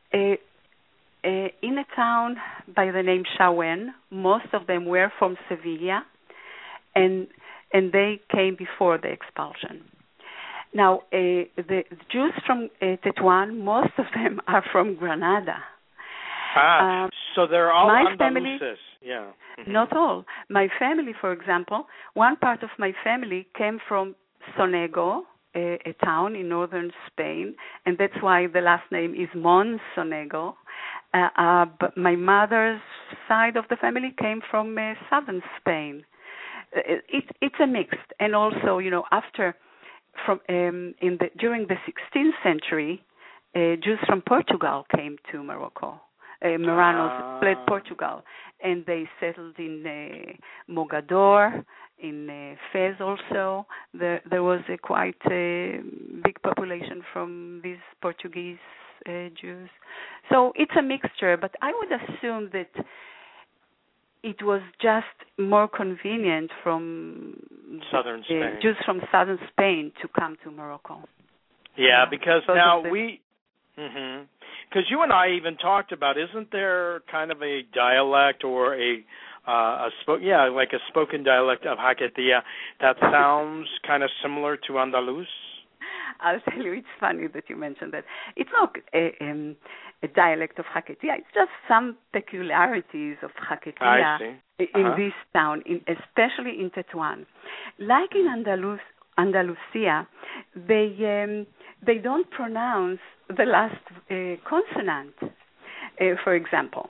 in a town by the name Chauen, most of them were from Sevilla, and they came before the expulsion. Now, the Jews from Tetuan, most of them are from Granada.
So they're all
my
Andaluces.
Family,
yeah.
Not all. My family, for example, one part of my family came from Sonego, a town in northern Spain, and that's why the last name is Monsonego. But my mother's side of the family came from southern Spain. It's a mixed, and also, after. During the 16th century, Jews from Portugal came to Morocco. Marranos fled Portugal, and they settled in Mogador, in Fez also. There was a quite big population from these Portuguese Jews. So it's a mixture, but I would assume that it was just more convenient from
southern Spain.
Jews from southern Spain to come to Morocco.
Yeah, because now because you and I even talked about, isn't there kind of a dialect or like a spoken dialect of Hakatia that sounds kind of similar to Andalus?
I'll tell you, it's funny that you mentioned that. It's not a dialect of Hakatia. It's just some peculiarities of Hakatia in this town, especially in Tetuan. Like in Andalusia, they don't pronounce the last consonant. For example,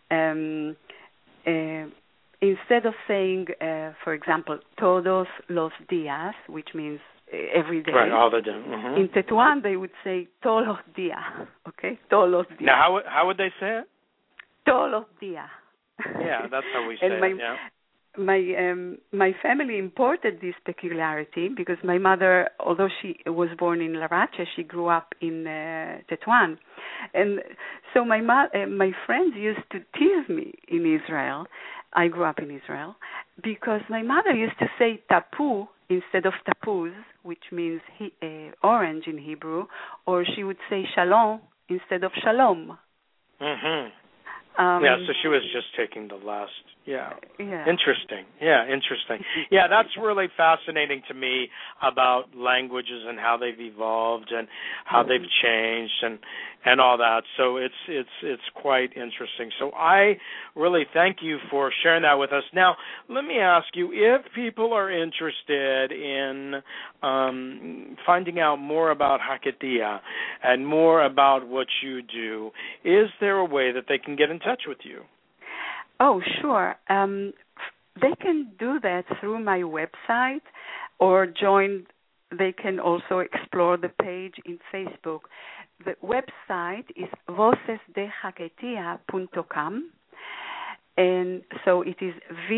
instead of saying, for example, todos los días, which means every day.
Right, all the day.
In Tetuan, they would say todos los días. Okay, todos los días.
Now, how would they say it?
Todos los días.
Yeah, that's how we say it. Yeah.
My family imported this peculiarity because my mother, although she was born in Larache, she grew up in Tetuan, and so my friends used to tease me in Israel. I grew up in Israel because my mother used to say tapu instead of tapuz, which means orange in Hebrew, or she would say shalom instead of shalom.
So she was just taking the last Yeah.
Yeah.
Interesting. Yeah, interesting. Yeah, that's really fascinating to me about languages and how they've evolved and how they've changed and all that. So it's quite interesting. So I really thank you for sharing that with us. Now, let me ask you, if people are interested in finding out more about Hacetilla and more about what you do, is there a way that they can get in touch with you?
Oh, sure. They can do that through my website or join. They can also explore the page in Facebook. The website is vocesdehacetilla.com, and so it is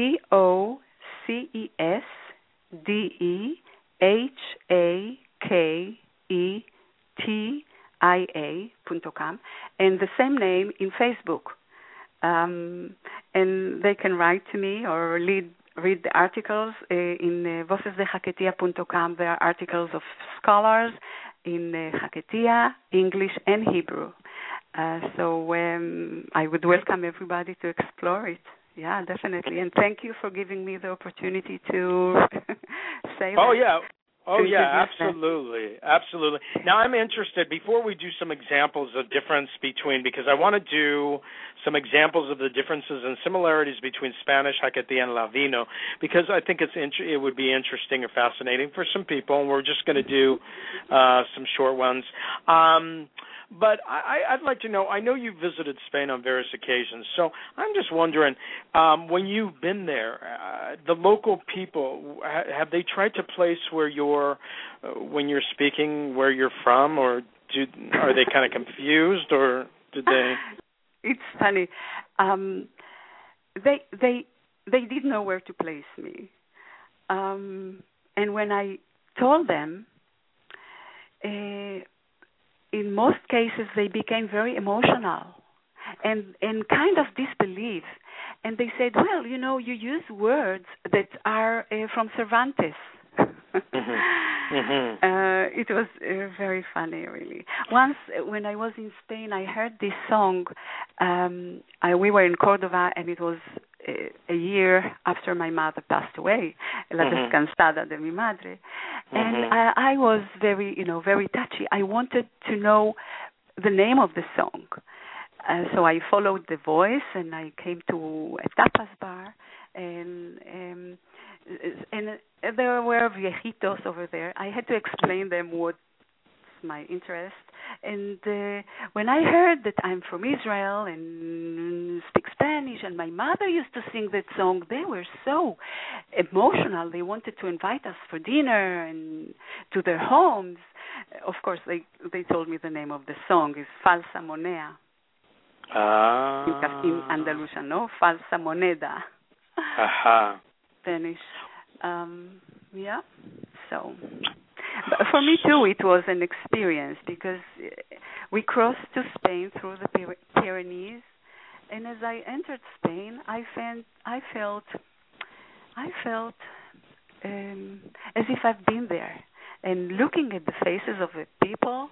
VOCESDEHAKETIA.com, and the same name in Facebook. And they can write to me or read the articles in vocesdehacetilla.com. There are articles of scholars in Hacetilla, English, and Hebrew. So I would welcome everybody to explore it. Yeah, definitely. And thank you for giving me the opportunity to say that.
Oh, yeah. Oh, yeah, absolutely. Absolutely. Now, I'm interested, before we do some examples of difference between, because I want to do some examples of the differences and similarities between Spanish, Hacetilla, and Lavino, because I think it would be interesting or fascinating for some people, and we're just going to do some short ones. But I'd like to know, I know you visited Spain on various occasions, so I'm just wondering, when you've been there, the local people, have they tried to place where when you're speaking, where you're from, or are they kind of confused, or did they?
It's funny. They didn't know where to place me, and when I told them, in most cases, they became very emotional and kind of disbelief. And they said, well, you use words that are from Cervantes. It was very funny, really. Once, when I was in Spain, I heard this song. We were in Cordova, and it was a year after my mother passed away, La Descansada de mi Madre. And I was very touchy. I wanted to know the name of the song. So I followed the voice, and I came to a tapas bar, and there were viejitos over there. I had to explain them what's my interest. And when I heard that I'm from Israel and speak Spanish, and my mother used to sing that song, they were so emotional. They wanted to invite us for dinner and to their homes. Of course, they told me the name of the song is Falsa Moneda. In Andalusian, no? Falsa Moneda. Spanish. Yeah. So, but for me too, it was an experience because we crossed to Spain through the Pyrenees, and as I entered Spain, I felt as if I've been there, and looking at the faces of the people.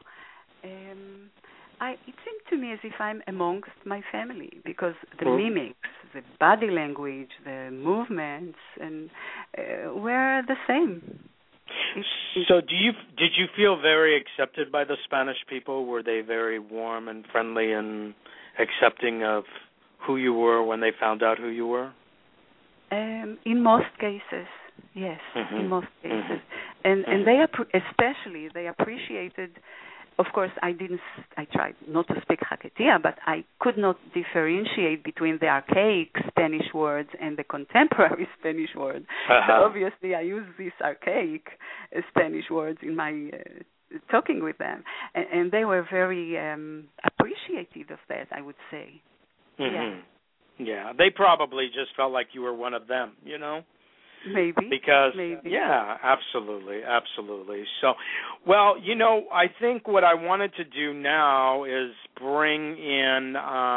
It seemed to me as if I'm amongst my family because the mimics, the body language, the movements, and were the same.
So did you feel very accepted by the Spanish people? Were they very warm and friendly and accepting of who you were when they found out who you were?
In most cases, yes. In most cases, and they especially they appreciated. Of course, I tried not to speak Hacetilla, but I could not differentiate between the archaic Spanish words and the contemporary Spanish words. So obviously, I use these archaic Spanish words in my talking with them, and they were very appreciative of that, I would say.
Yeah, they probably just felt like you were one of them,
Maybe.
Because,
maybe.
Yeah, absolutely. So, well, I think what I wanted to do now is bring in,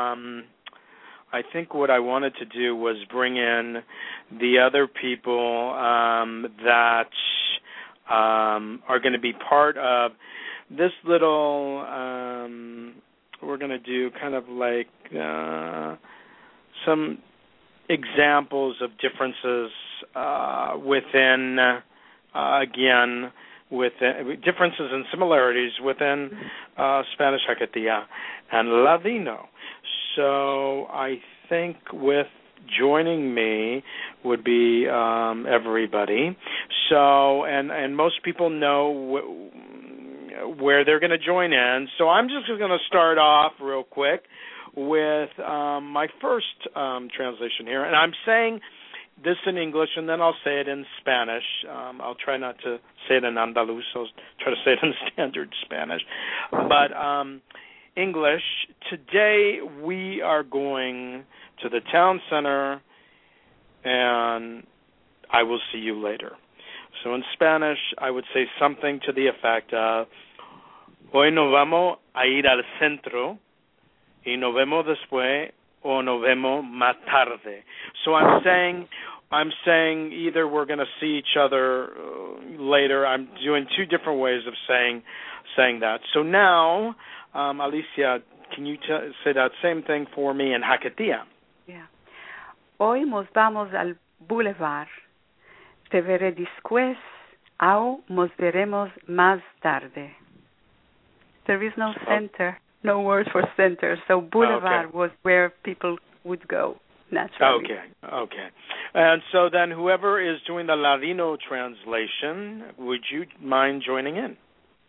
the other people that are going to be part of this little, we're going to do kind of like some examples of differences within, again, with differences and similarities within Spanish Hacatilla and Ladino. So I think with joining me would be everybody. So and most people know where they're going to join in. So I'm just going to start off real quick with my first translation here, and I'm saying this in English, and then I'll say it in Spanish. I'll try not to say it in Andaluz, I'll try to say it in standard Spanish. But English, today we are going to the town center, and I will see you later. So in Spanish, I would say something to the effect of, hoy nos vamos a ir al centro, y nos vemos después, o nos vemos más tarde. So I'm saying either we're going to see each other later. I'm doing two different ways of saying that. So now, Alicia, can you say that same thing for me in Hacatilla?
Yeah. Hoy nos vamos al boulevard. Te veré después, o nos veremos más tarde. There is no center, no word for center, so boulevard was where people would go naturally.
Okay. And so then whoever is doing the Ladino translation, would you mind joining in?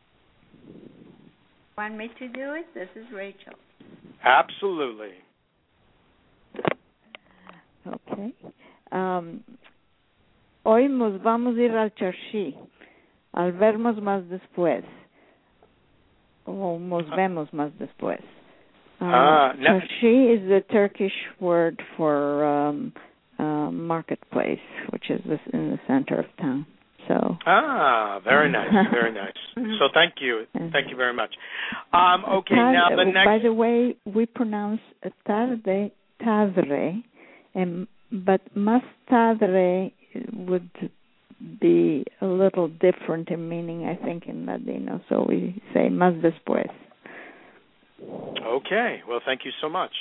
Want me to do it? This is Rachel.
Absolutely.
Okay. Hoy nos vamos a ir al Charshi. Al vernos más después. O nos vemos más después. Charshi is the Turkish word for marketplace, which is in the center of town. So.
Very nice, very nice. So thank you very much. Okay, now the next.
By the way, we pronounce tarde, tadre, but más tarde would be a little different in meaning, I think, in Ladino. So we say más después.
Okay. Well, thank you so much.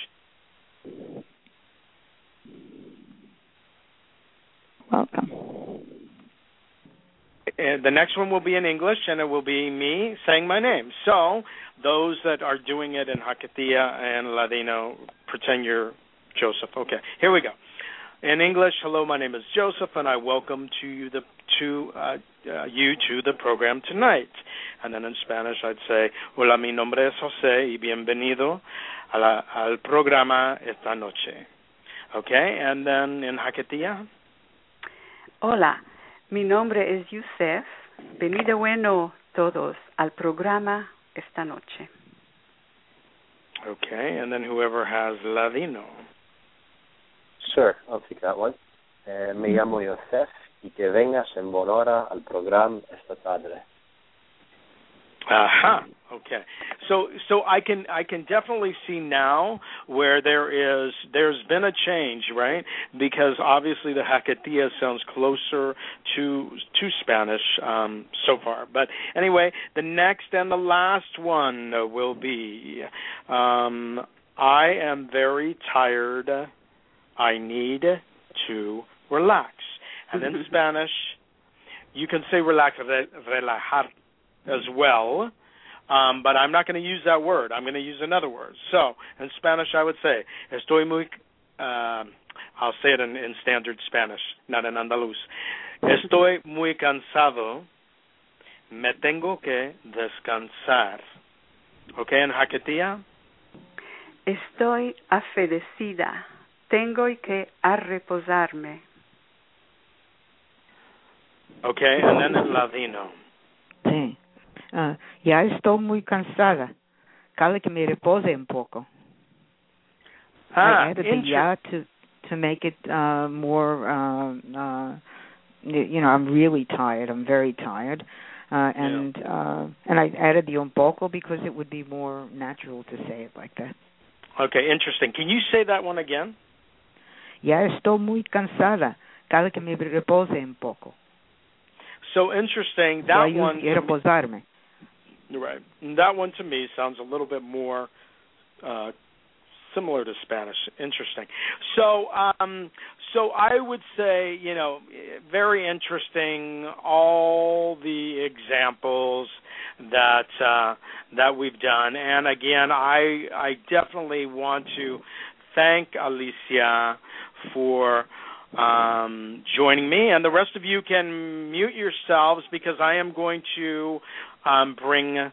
Welcome.
And the next one will be in English, and it will be me saying my name. So those that are doing it in Hacatilla and Ladino, pretend you're Joseph. Okay, here we go. In English, hello, my name is Joseph, and I welcome you to the program tonight. And then in Spanish, I'd say, hola, mi nombre es José, y bienvenido al programa esta noche. Okay, and then in Hacatilla?
Hola, mi nombre es Yusef. Venido bueno todos al programa esta noche.
Okay, and then whoever has Ladino.
Sure, I'll take that one. Me llamo Yosef y que vengas en buena hora al programa esta tarde.
Okay. So I can definitely see now where there's been a change, right? Because obviously the Hacatilla sounds closer to Spanish so far. But anyway, the next and the last one will be I am very tired. I need to relax. And in Spanish, you can say relax, relajar as well, but I'm not going to use that word. I'm going to use another word. So in Spanish, I would say, estoy muy, I'll say it in standard Spanish, not in Andaluz. Estoy muy cansado. Me tengo que descansar. Okay, in Hacatilla?
Estoy afedecida. Tengo que reposarme.
Okay, and then in Ladino.
Sí. Ya estoy muy cansada. Cada que me repose un poco. I added the ya to make it more, I'm really tired. I'm very tired. And I added the un poco because it would be more natural to say it like that.
Okay, interesting. Can you say that one again?
Ya estoy muy cansada. Cada que me repose un poco.
So interesting. That one.
Reposarme.
Right. That one to me sounds a little bit more similar to Spanish. Interesting. So I would say, very interesting. All the examples that we've done, and again, I definitely want to thank Alicia for joining me, and the rest of you can mute yourselves because I am going to bring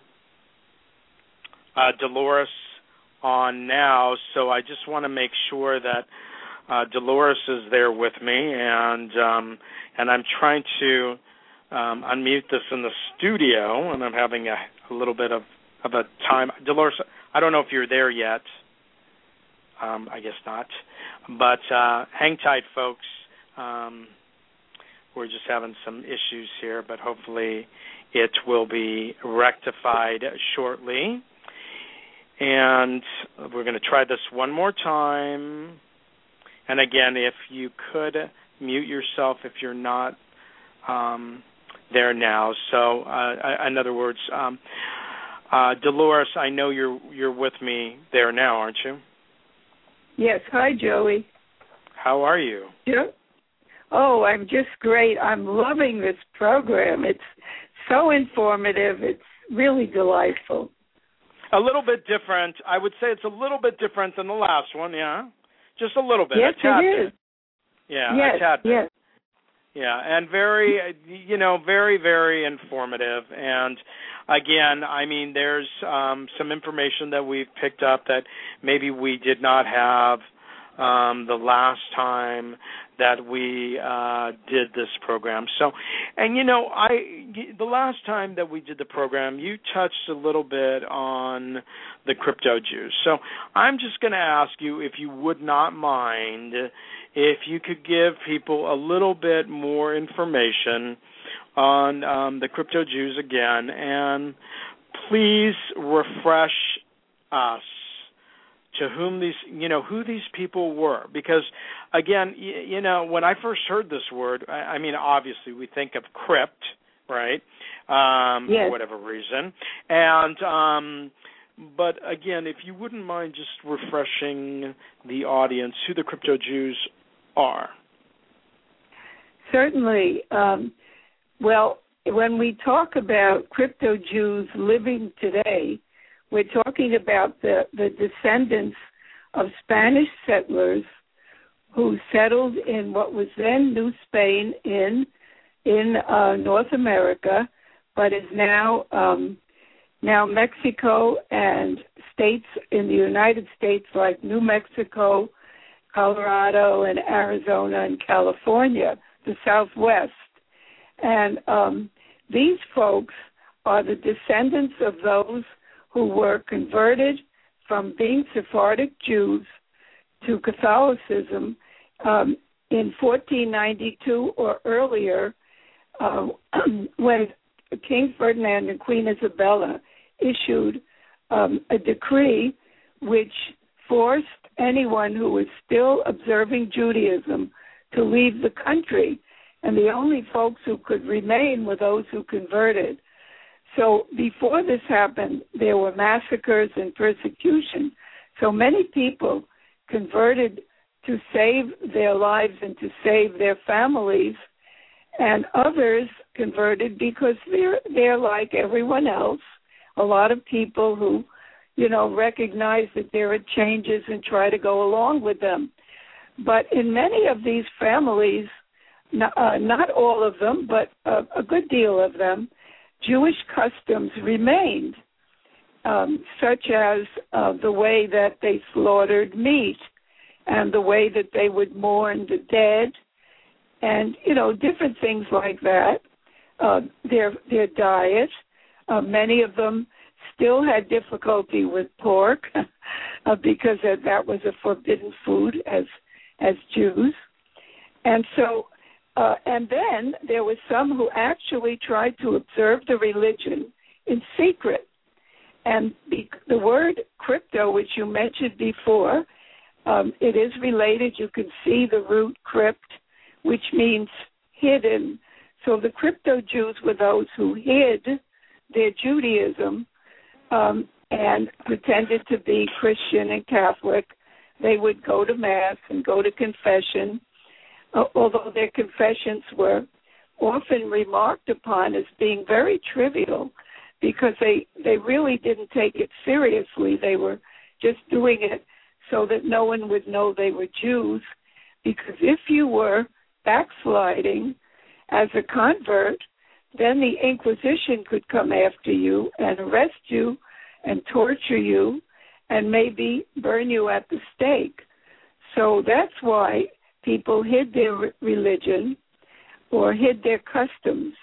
Dolores on now. So I just want to make sure that Dolores is there with me, and I'm trying to unmute this in the studio, and I'm having a little bit of a time. Dolores, I don't know if you're there yet. I guess not. But hang tight, folks. We're just having some issues here, but hopefully it will be rectified shortly. And we're going to try this one more time. And again, if you could mute yourself if you're not there now. So, in other words, Dolores, I know you're with me there now, aren't you?
Yes. Hi, Joey.
How are you?
Yeah. Oh, I'm just great. I'm loving this program. It's so informative. It's really delightful.
A little bit different. I would say it's a little bit different than the last one, yeah? Just a little bit.
Yes, it is.
Yeah,
yes,
a tad bit.
Yes.
Yeah, and very, very, very informative. And again, I mean, there's some information that we've picked up that maybe we did not have the last time that we did this program. So, and the last time that we did the program, you touched a little bit on the crypto Jews. So I'm just going to ask you, if you would not mind, if you could give people a little bit more information on the crypto Jews again, and please refresh us to whom these, who these people were. Because, again, when I first heard this word, I mean, obviously we think of crypt, right,
yes.
for whatever reason. And but, again, if you wouldn't mind just refreshing the audience who the crypto Jews are.
Certainly. Well, when we talk about crypto Jews living today, we're talking about the descendants of Spanish settlers who settled in what was then New Spain in North America, but is now Mexico and states in the United States like New Mexico, Colorado, and Arizona and California, the Southwest. And these folks are the descendants of those who were converted from being Sephardic Jews to Catholicism in 1492 or earlier, when King Ferdinand and Queen Isabella issued a decree which forced anyone who was still observing Judaism to leave the country, and the only folks who could remain were those who converted. So before this happened, there were massacres and persecution. So many people converted to save their lives and to save their families, and others converted because they're like everyone else. A lot of people who, recognize that there are changes and try to go along with them. But in many of these families, not all of them, but a good deal of them, Jewish customs remained, such as the way that they slaughtered meat and the way that they would mourn the dead and, different things like that, their diet. Many of them still had difficulty with pork because that was a forbidden food as Jews. And so, and then there were some who actually tried to observe the religion in secret. And the word crypto, which you mentioned before, it is related. You can see the root crypt, which means hidden. So the crypto Jews were those who hid their Judaism and pretended to be Christian and Catholic they would go to Mass and go to confession, although their confessions were often remarked upon as being very trivial because they really didn't take it seriously. They were just doing it so that no one would know they were Jews, because if you were backsliding as a convert, then the Inquisition could come after you and arrest you and torture you and maybe burn you at the stake. So that's why people hid their religion or hid their customs.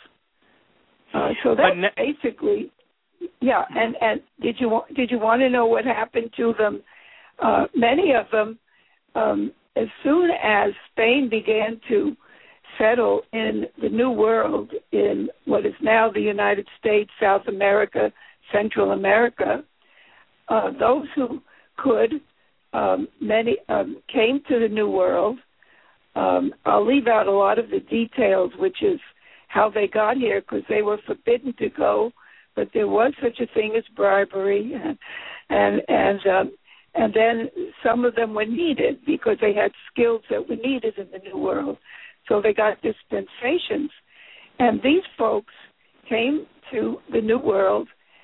So that's basically, yeah. And did you want to know what happened to them? Many of them, as soon as Spain began to settle in the New World, in what is now the United States, South America, Central America, those who could, many came to the New World. I'll leave out a lot of the details, which is how they got here, because they were forbidden to go, but there was such a thing as bribery, and then some of them were needed because they had skills that were needed in the New World. So they got dispensations. And these folks came to the New World,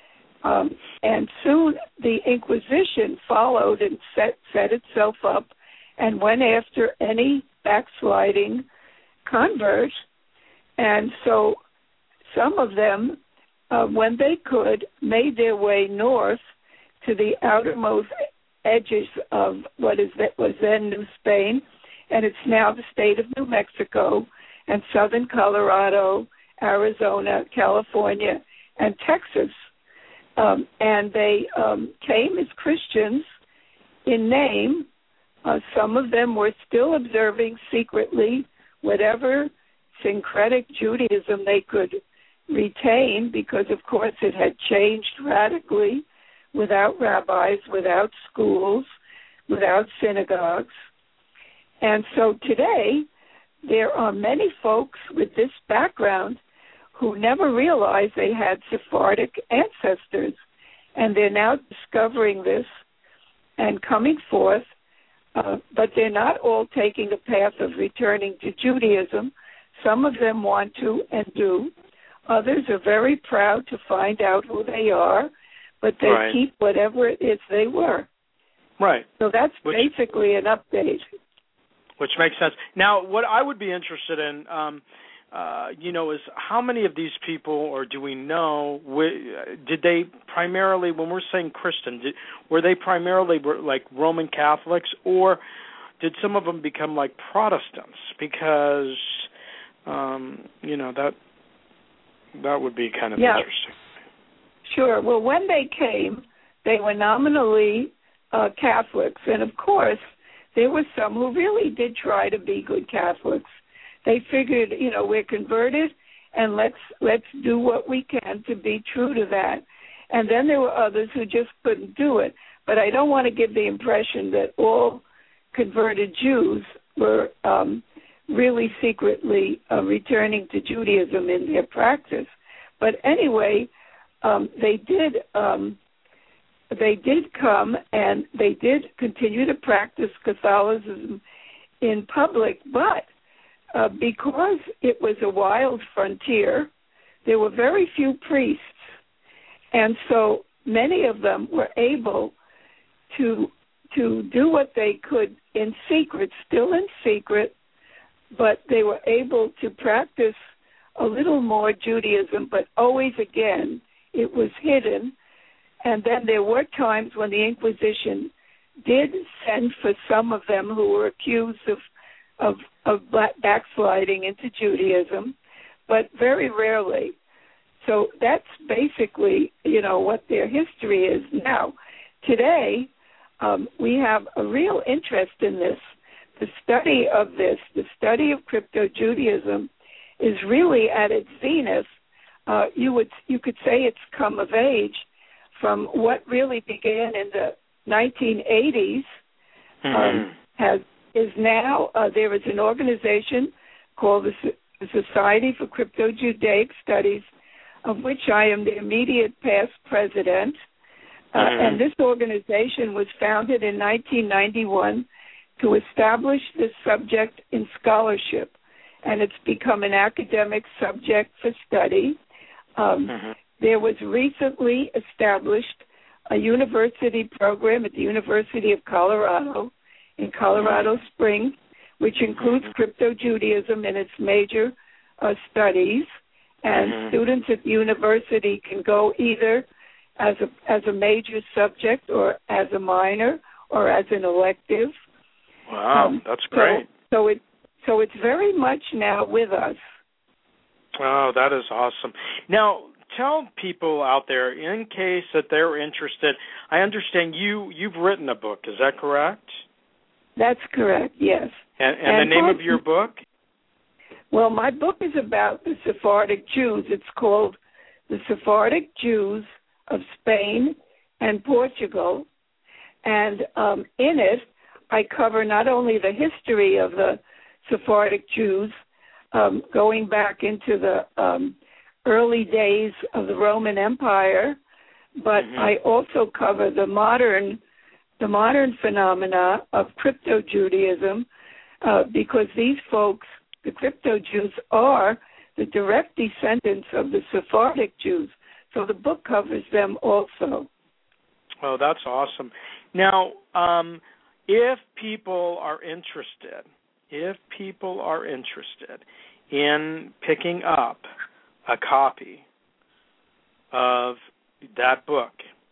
and soon the Inquisition followed and set itself up and went after any backsliding convert. And so some of them, when they could, made their way north to the outermost edges of what was then New Spain, and it's now the state of New Mexico and southern Colorado, Arizona, California, and Texas. And they came as Christians in name. Some of them were still observing secretly whatever syncretic Judaism they could retain, because, of course, it had changed radically without rabbis, without schools, without synagogues. And so today, there are many folks with this background who never realized they had Sephardic ancestors, and they're now discovering this and coming forth, but they're not all taking the path of returning to Judaism. Some of them want to and do. Others are very proud to find out who they are, but they keep whatever it is they were.
Right.
So that's basically an update.
Which makes sense. Now, what I would be interested in, is how many of these people, or do we know, did they primarily, when we're saying Christian, were they primarily like Roman Catholics, or did some of them become like Protestants? Because, that would be kind of interesting.
Sure. Well, when they came, they were nominally Catholics, and of course, there were some who really did try to be good Catholics. They figured, we're converted, and let's do what we can to be true to that. And then there were others who just couldn't do it. But I don't want to give the impression that all converted Jews were really secretly returning to Judaism in their practice. But anyway, they did come, and they did continue to practice Catholicism in public, but because it was a wild frontier, there were very few priests, and so many of them were able to do what they could in secret, still in secret, but they were able to practice a little more Judaism, but always, again, it was hidden. And then there were times when the Inquisition did send for some of them who were accused of backsliding into Judaism, but very rarely. So that's basically, what their history is. Now, today, we have a real interest in this. The study of this, the study of crypto-Judaism, is really at its zenith. You could say it's come of age from what really began in the 1980s. There is an organization called the Society for Crypto-Judaic Studies, of which I am the immediate past president. And this organization was founded in 1991 to establish this subject in scholarship, and it's become an academic subject for study. There was recently established a university program at the University of Colorado in Colorado Springs, which includes crypto-Judaism in its major studies, and students at the university can go either as a major subject or as a minor or as an elective.
Wow, that's great.
So it's very much now with us.
Oh, that is awesome. Now, tell people out there, in case that they're interested, I understand you've written a book, is that correct?
That's correct, yes.
And the name of your book?
Well, my book is about the Sephardic Jews. It's called The Sephardic Jews of Spain and Portugal. And in it, I cover not only the history of the Sephardic Jews, going back into the early days of the Roman Empire, but I also cover the modern phenomena of crypto-Judaism, because these folks, the crypto-Jews, are the direct descendants of the Sephardic Jews. So the book covers them also.
Oh, that's awesome. Now, if people are interested in picking up a copy of that book,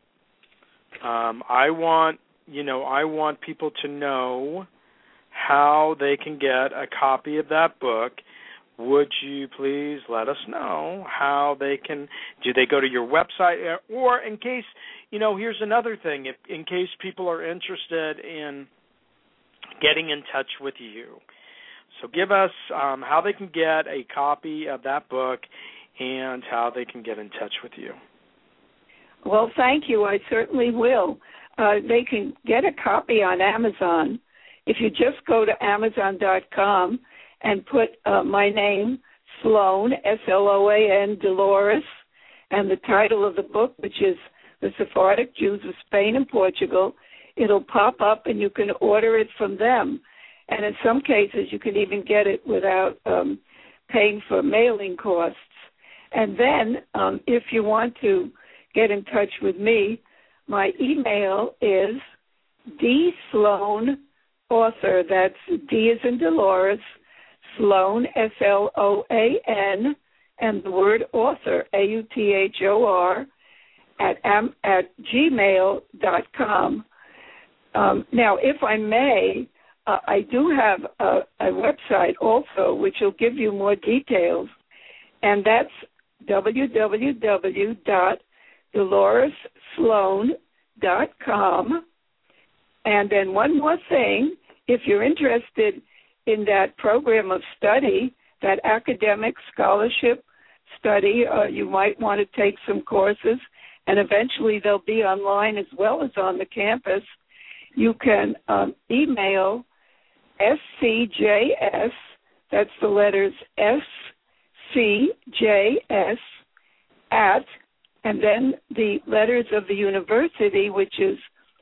I want people to know how they can get a copy of that book. Would you please let us know how they can? Do they go to your website? Or in case, here's another thing. In case people are interested in getting in touch with you. So give us how they can get a copy of that book and how they can get in touch with you.
Well, thank you. I certainly will. They can get a copy on Amazon. If you just go to Amazon.com and put my name, Sloan, S-L-O-A-N, Dolores, and the title of the book, which is The Sephardic Jews of Spain and Portugal, it'll pop up and you can order it from them. And in some cases, you can even get it without paying for mailing costs. And then if you want to get in touch with me, my email is dsloan, author, that's D as in Dolores, Sloan, S-L-O-A-N, and the word author, A-U-T-H-O-R, at gmail.com. Now, if I may, I do have a website also which will give you more details, and that's www.DoloresSloan.com. And then one more thing, if you're interested in that program of study, that academic scholarship study, you might want to take some courses, and eventually they'll be online as well as on the campus. You can email SCJS, that's the letters SCJS at, and then the letters of the university, which is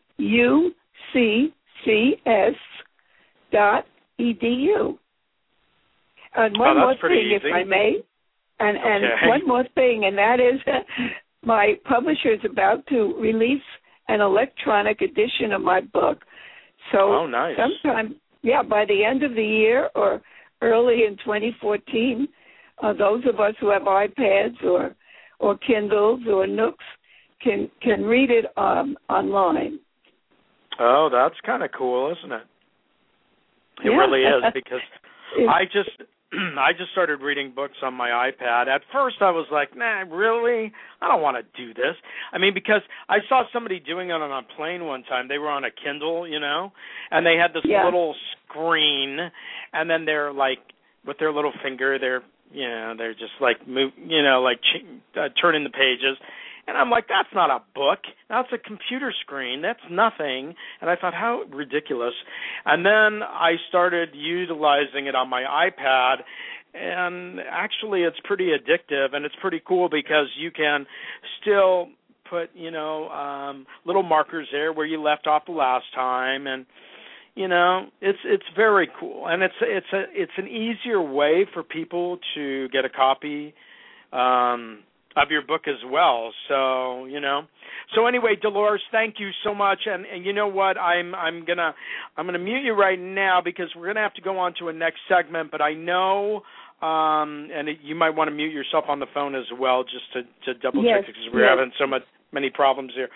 UCCS.edu. And one more thing, if I may, and one more thing, and that is my publisher is about to release an electronic edition of my book. So sometime, by the end of the year or early in 2014, those of us who have iPads or Kindles or Nooks can read it online.
Oh, that's kind of cool, isn't it? It really is, because I just started reading books on my iPad. At first I was like, really? I don't want to do this. I mean, because I saw somebody doing it on a plane one time. They were on a Kindle, and they had this little screen, and then they're like, with their little finger, they're just like turning the pages. And I'm like, that's not a book. That's a computer screen. That's nothing. And I thought, how ridiculous. And then I started utilizing it on my iPad, and actually it's pretty addictive, and it's pretty cool because you can still put, little markers there where you left off the last time, and it's very cool, and it's an easier way for people to get a copy of your book as well. So So anyway, Dolores, thank you so much. And you know what? I'm gonna mute you right now because we're gonna have to go on to a next segment. But I know, you might want to mute yourself on the phone as well, just to double check because we're having many problems here.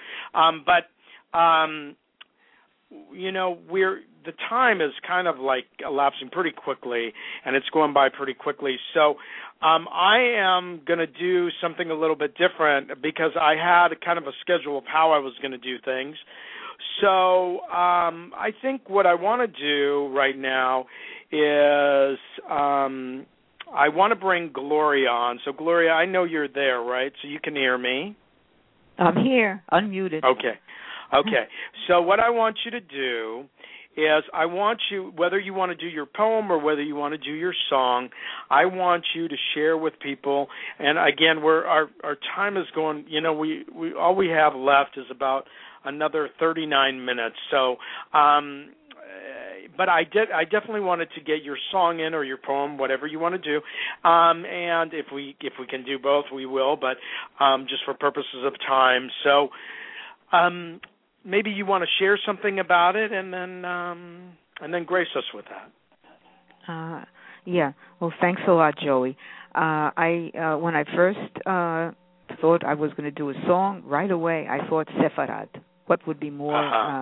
The time is kind of like elapsing pretty quickly, and it's going by pretty quickly. So I am going to do something a little bit different because I had kind of a schedule of how I was going to do things. So I think what I want to do right now is I want to bring Gloria on. So, Gloria, I know you're there, right? So you can hear me.
I'm here, unmuted.
Okay. So what I want you to do is I want you, whether you want to do your poem or whether you want to do your song, I want you to share with people. And again, our time is going. We all we have left is about another 39 minutes. So, but I definitely wanted to get your song in or your poem, whatever you want to do. And if we can do both, we will. But just for purposes of time, so. Maybe you want to share something about it, and then grace us with that.
Yeah. Well, thanks a lot, Joey. When I first thought I was going to do a song, right away I thought Sefarad. What would be more,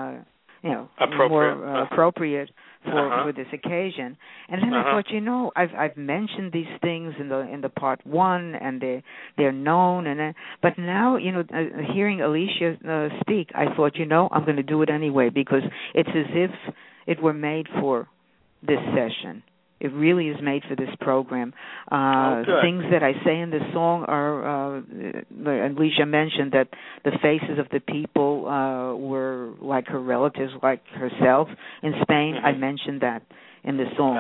appropriate for this occasion? And then I thought, I've mentioned these things in the part one, and they're known, but now, hearing Alicia speak, I thought, I'm going to do it anyway because it's as if it were made for this session. It really is made for this program. Things that I say in the song are, Alicia mentioned that the faces of the people were like her relatives, like herself in Spain. I mentioned that in the song.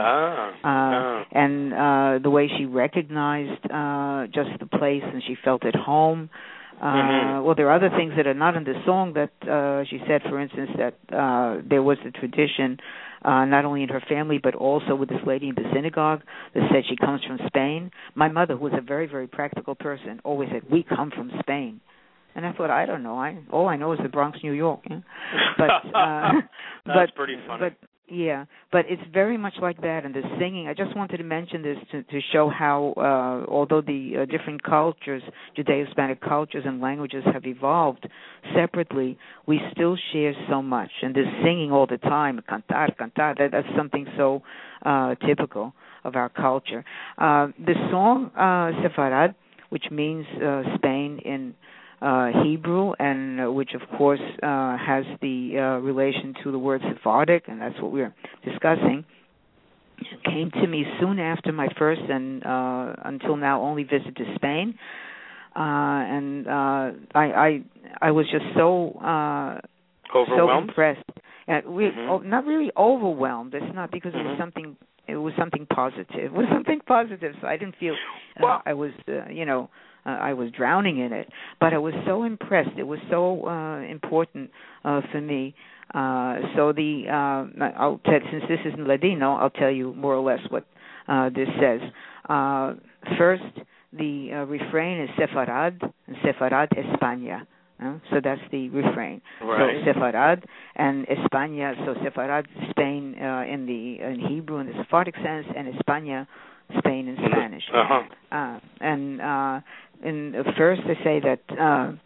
And the way she recognized just the place and she felt at home. Well, there are other things that are not in the song that she said, for instance, that there was a tradition not only in her family but also with this lady in the synagogue that said she comes from Spain. My mother, who was a very, very practical person, always said, we come from Spain. And I thought, I don't know. All I know is the Bronx, New York. Yeah?
That's pretty funny.
But it's very much like that. And the singing, I just wanted to mention this to show how, although the different cultures, Judeo-Hispanic cultures and languages have evolved separately, we still share so much. And this singing all the time, cantar, that's something so typical of our culture. The song Sefarad, which means Spain in Hebrew, and which of course has the relation to the word Sephardic, and that's what we're discussing, came to me soon after my first and until now only visit to Spain, and I was just so impressed. Not really overwhelmed. It's not because it was something positive. It was something positive, so I didn't feel I was I was drowning in it, but I was so impressed. It was so important for me. So since this is in Ladino, I'll tell you more or less what this says. First, the refrain is Sefarad, and Sefarad España. So that's the refrain.
Right.
So Sefarad and España. So Sefarad, Spain in Hebrew in the Sephardic sense, and España, Spain in Spanish. And first they say that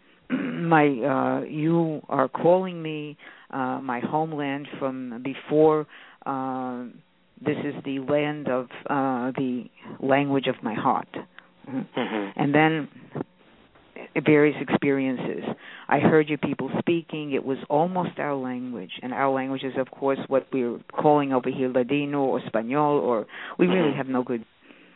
you are calling me my homeland from before. This is the land of the language of my heart. And then various experiences. I heard you people speaking. It was almost our language, and our language is, of course, what we're calling over here Ladino or Espanol, or we really have no good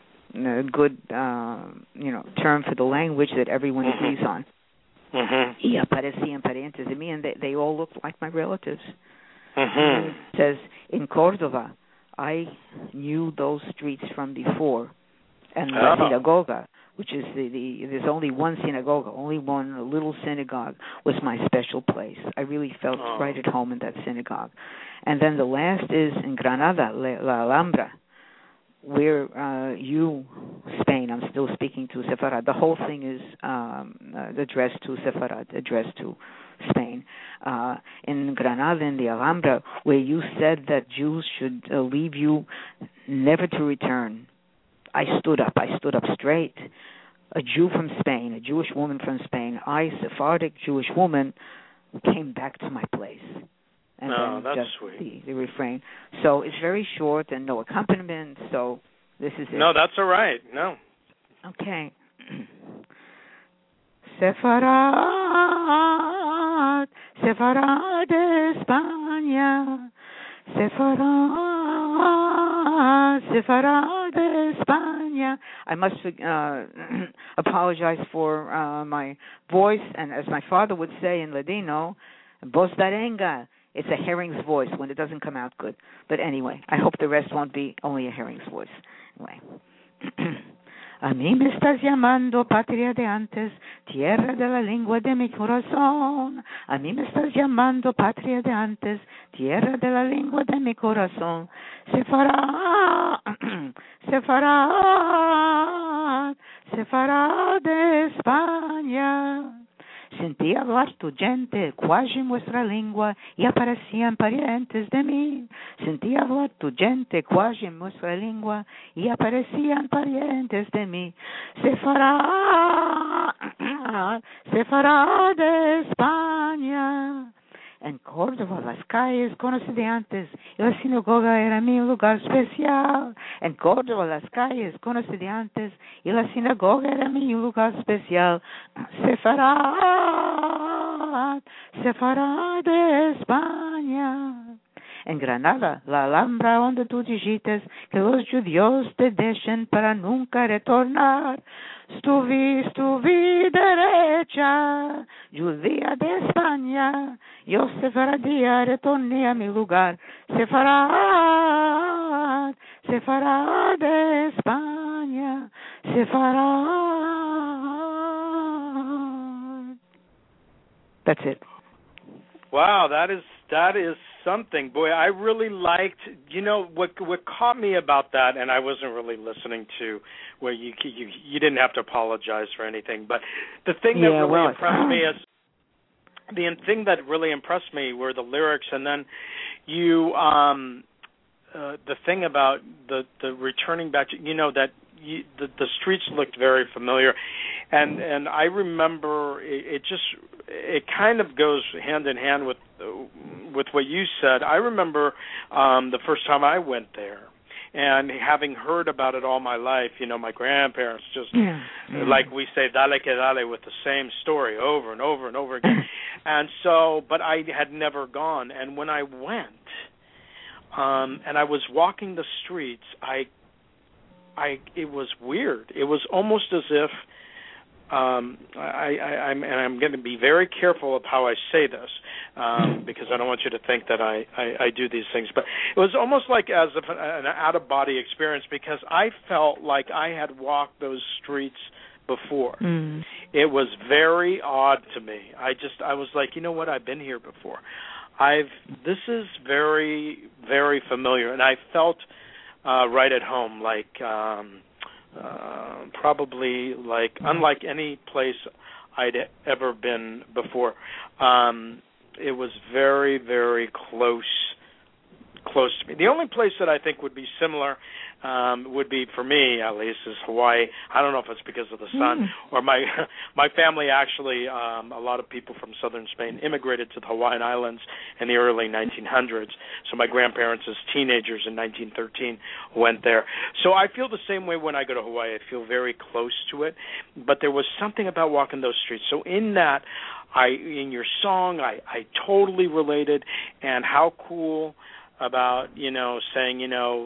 term for the language that everyone agrees on. Y aparecían parientes de mí, and they all looked like my relatives. It says, in Cordova, I knew those streets from before, and La Sinagoga which is there's only one synagogue, only one little synagogue, was my special place. I really felt right at home in that synagogue. And then the last is in Granada, La Alhambra, where Spain, I'm still speaking to Sepharad. The whole thing is addressed to Sepharad, addressed to Spain. In Granada, in the Alhambra, where you said that Jews should leave you never to return. I stood up straight. A Jew from Spain, a Jewish woman from Spain, Sephardic Jewish woman, came back to my place. And then
that's
just
sweet.
The refrain. So it's very short and no accompaniment, so this is it.
No, that's all right. No.
Okay. Sefarad, Sefarad España, Sefarad, Sefarad España. I must apologize for my voice, and as my father would say in Ladino, voz d'arenga. It's a herring's voice when it doesn't come out good. But anyway, I hope the rest won't be only a herring's voice. Anyway. A mí me estás llamando patria de antes, tierra de la lengua de mi corazón. A mí me estás llamando patria de antes, tierra de la lengua de mi corazón. Sefarad, Sefarad, Sefarad de España. Sentí hablar tu gente, cuasi nuestra lengua, y aparecían parientes de mí. Sentí hablar tu gente, cuasi nuestra lengua, y aparecían parientes de mí. Sefarad, Sefarad de España. En Córdoba las calles conocí de antes y la sinagoga era mi lugar especial. En Córdoba las calles conocí de antes y la sinagoga era mi lugar especial. Sefarad, Sefarad de España. En Granada, la Alhambra donde tú dijiste que los judíos te dejen para nunca retornar. Estuve derecha, judía de España, yo sefaradía retorné a mi lugar. Sefarad, Sefarad de España, Sefarad. That's it.
Wow, that is something. Boy, I really liked, what caught me about that, and I wasn't really listening to where you didn't have to apologize for anything, but the thing that really impressed me is the thing that really impressed me were the lyrics, and then the thing about the returning back to, that the streets looked very familiar, and I remember it kind of goes hand in hand with what you said. I remember the first time I went there, and having heard about it all my life, my grandparents just, like we say, dale que dale, with the same story over and over and over again. And so, but I had never gone, and when I went, and I was walking the streets, it was weird. It was almost as if I'm going to be very careful of how I say this because I don't want you to think that I do these things. But it was almost like as if an out-of-body experience because I felt like I had walked those streets before. It was very odd to me. I was like, you know what? I've been here before. This is very, very familiar, and I felt right at home, like probably like unlike any place I'd ever been before. It was very, very close to me. The only place that I think would be similar would be, for me at least, is Hawaii. I don't know if it's because of the sun or my family actually, a lot of people from southern Spain immigrated to the Hawaiian Islands in the early 1900s. So my grandparents as teenagers in 1913 went there. So I feel the same way when I go to Hawaii. I feel very close to it. But there was something about walking those streets. So in that, in your song, I totally related, and how cool about saying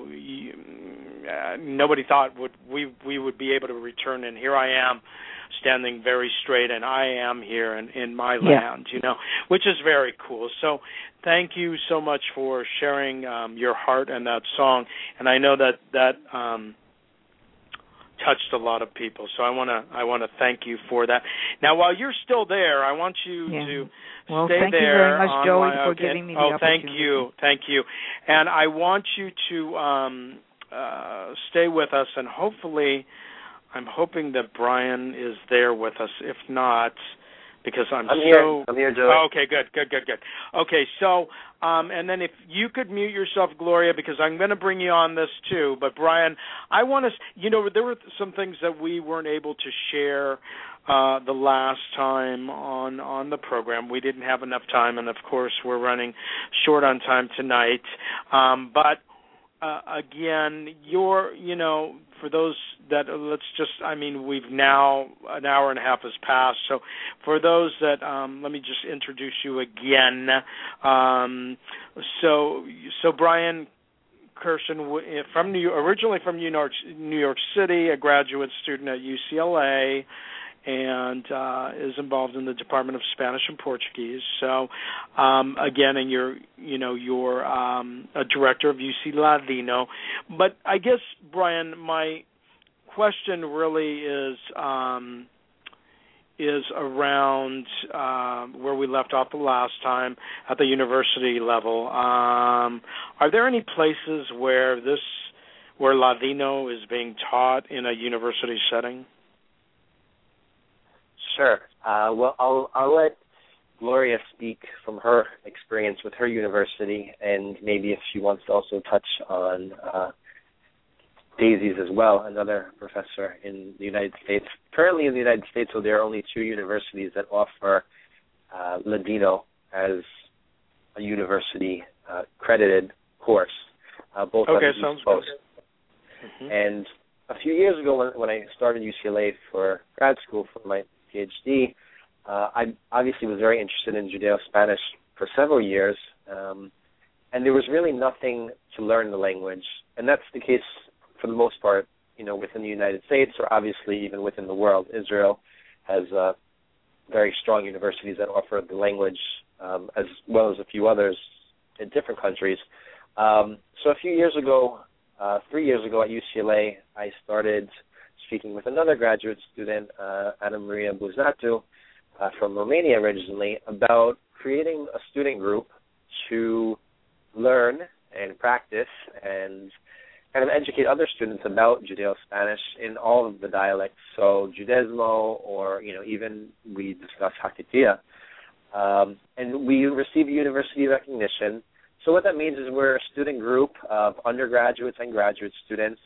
nobody thought we would be able to return, and here I am standing very straight, and I am here in my land, which is very cool. So thank you so much for sharing your heart and that song, and I know that touched a lot of people. So I want to thank you for that. Now, while you're still there, I want you to stay
thank
there.
You very much, Joey, for giving me the opportunity.
Thank you. And I want you to stay with us, and hopefully, I'm hoping that Brian is there with us. If not, because I'm
here, Joey.
Oh, okay, good. Okay, so, and then if you could mute yourself, Gloria, because I'm going to bring you on this too. But Brian, I want to, there were some things that we weren't able to share the last time on the program. We didn't have enough time, and of course, we're running short on time tonight. But again, for those that, we've now, an hour and a half has passed. So for those that, let me just introduce you again. So Brian Kirsten, originally from New York City, a graduate student at UCLA, and is involved in the Department of Spanish and Portuguese. So, again, and you're a director of UC Ladino. But I guess, Brian, my question really is around where we left off the last time at the university level. Are there any places where Ladino is being taught in a university setting?
Sure. Well, I'll let Gloria speak from her experience with her university, and maybe if she wants to also touch on Daisy's as well, another professor in the United States. Currently in the United States, so there are only 2 universities that offer Ladino as a university credited course, both on the East Coast.
Mm-hmm.
And a few years ago when I started UCLA for grad school for my PhD, I obviously was very interested in Judeo-Spanish for several years, and there was really nothing to learn the language. And that's the case for the most part, within the United States, or obviously even within the world. Israel has very strong universities that offer the language, as well as a few others in different countries. So a few years ago, 3 years ago at UCLA, I started speaking with another graduate student, Ana Maria Buzatu, from Romania originally, about creating a student group to learn and practice and kind of educate other students about Judeo-Spanish in all of the dialects. So Judesmo, or, even we discuss Hakitiya. And we receive university recognition. So what that means is we're a student group of undergraduates and graduate students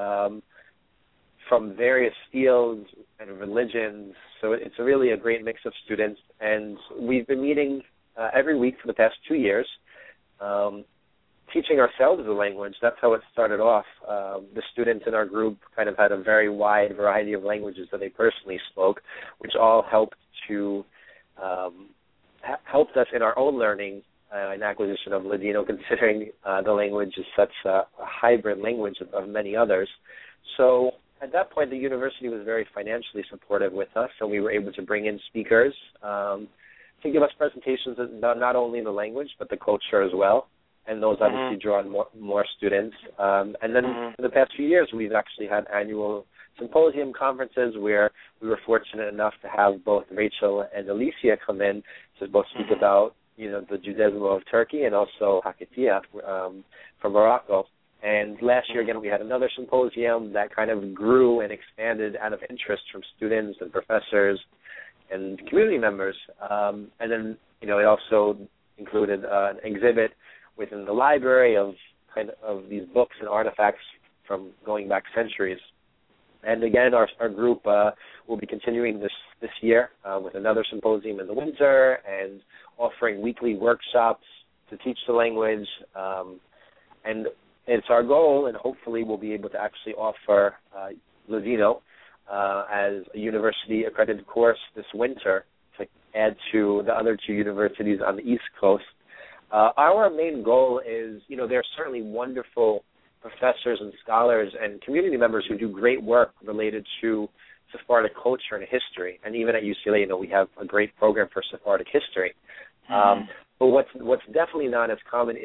from various fields and religions. So it's really a great mix of students. And we've been meeting every week for the past 2 years, teaching ourselves the language. That's how it started off. The students in our group kind of had a very wide variety of languages that they personally spoke, which all helped helped us in our own learning and acquisition of Ladino, considering the language is such a hybrid language of many others. So at that point, the university was very financially supportive with us, so we were able to bring in speakers to give us presentations of not only the language, but the culture as well. And those obviously draw on more students. And then in the past few years, we've actually had annual symposium conferences where we were fortunate enough to have both Rachel and Alicia come in to both speak about, the Judaism of Turkey and also Hakitiya from Morocco. And last year, again, we had another symposium that kind of grew and expanded out of interest from students and professors and community members. And then, it also included an exhibit within the library of these books and artifacts from going back centuries. And again, our group will be continuing this year with another symposium in the winter and offering weekly workshops to teach the language. And it's our goal, and hopefully we'll be able to actually offer Ladino as a university-accredited course this winter to add to the other 2 universities on the East Coast. Our main goal is, there are certainly wonderful professors and scholars and community members who do great work related to Sephardic culture and history. And even at UCLA, we have a great program for Sephardic history. But what's definitely not as common is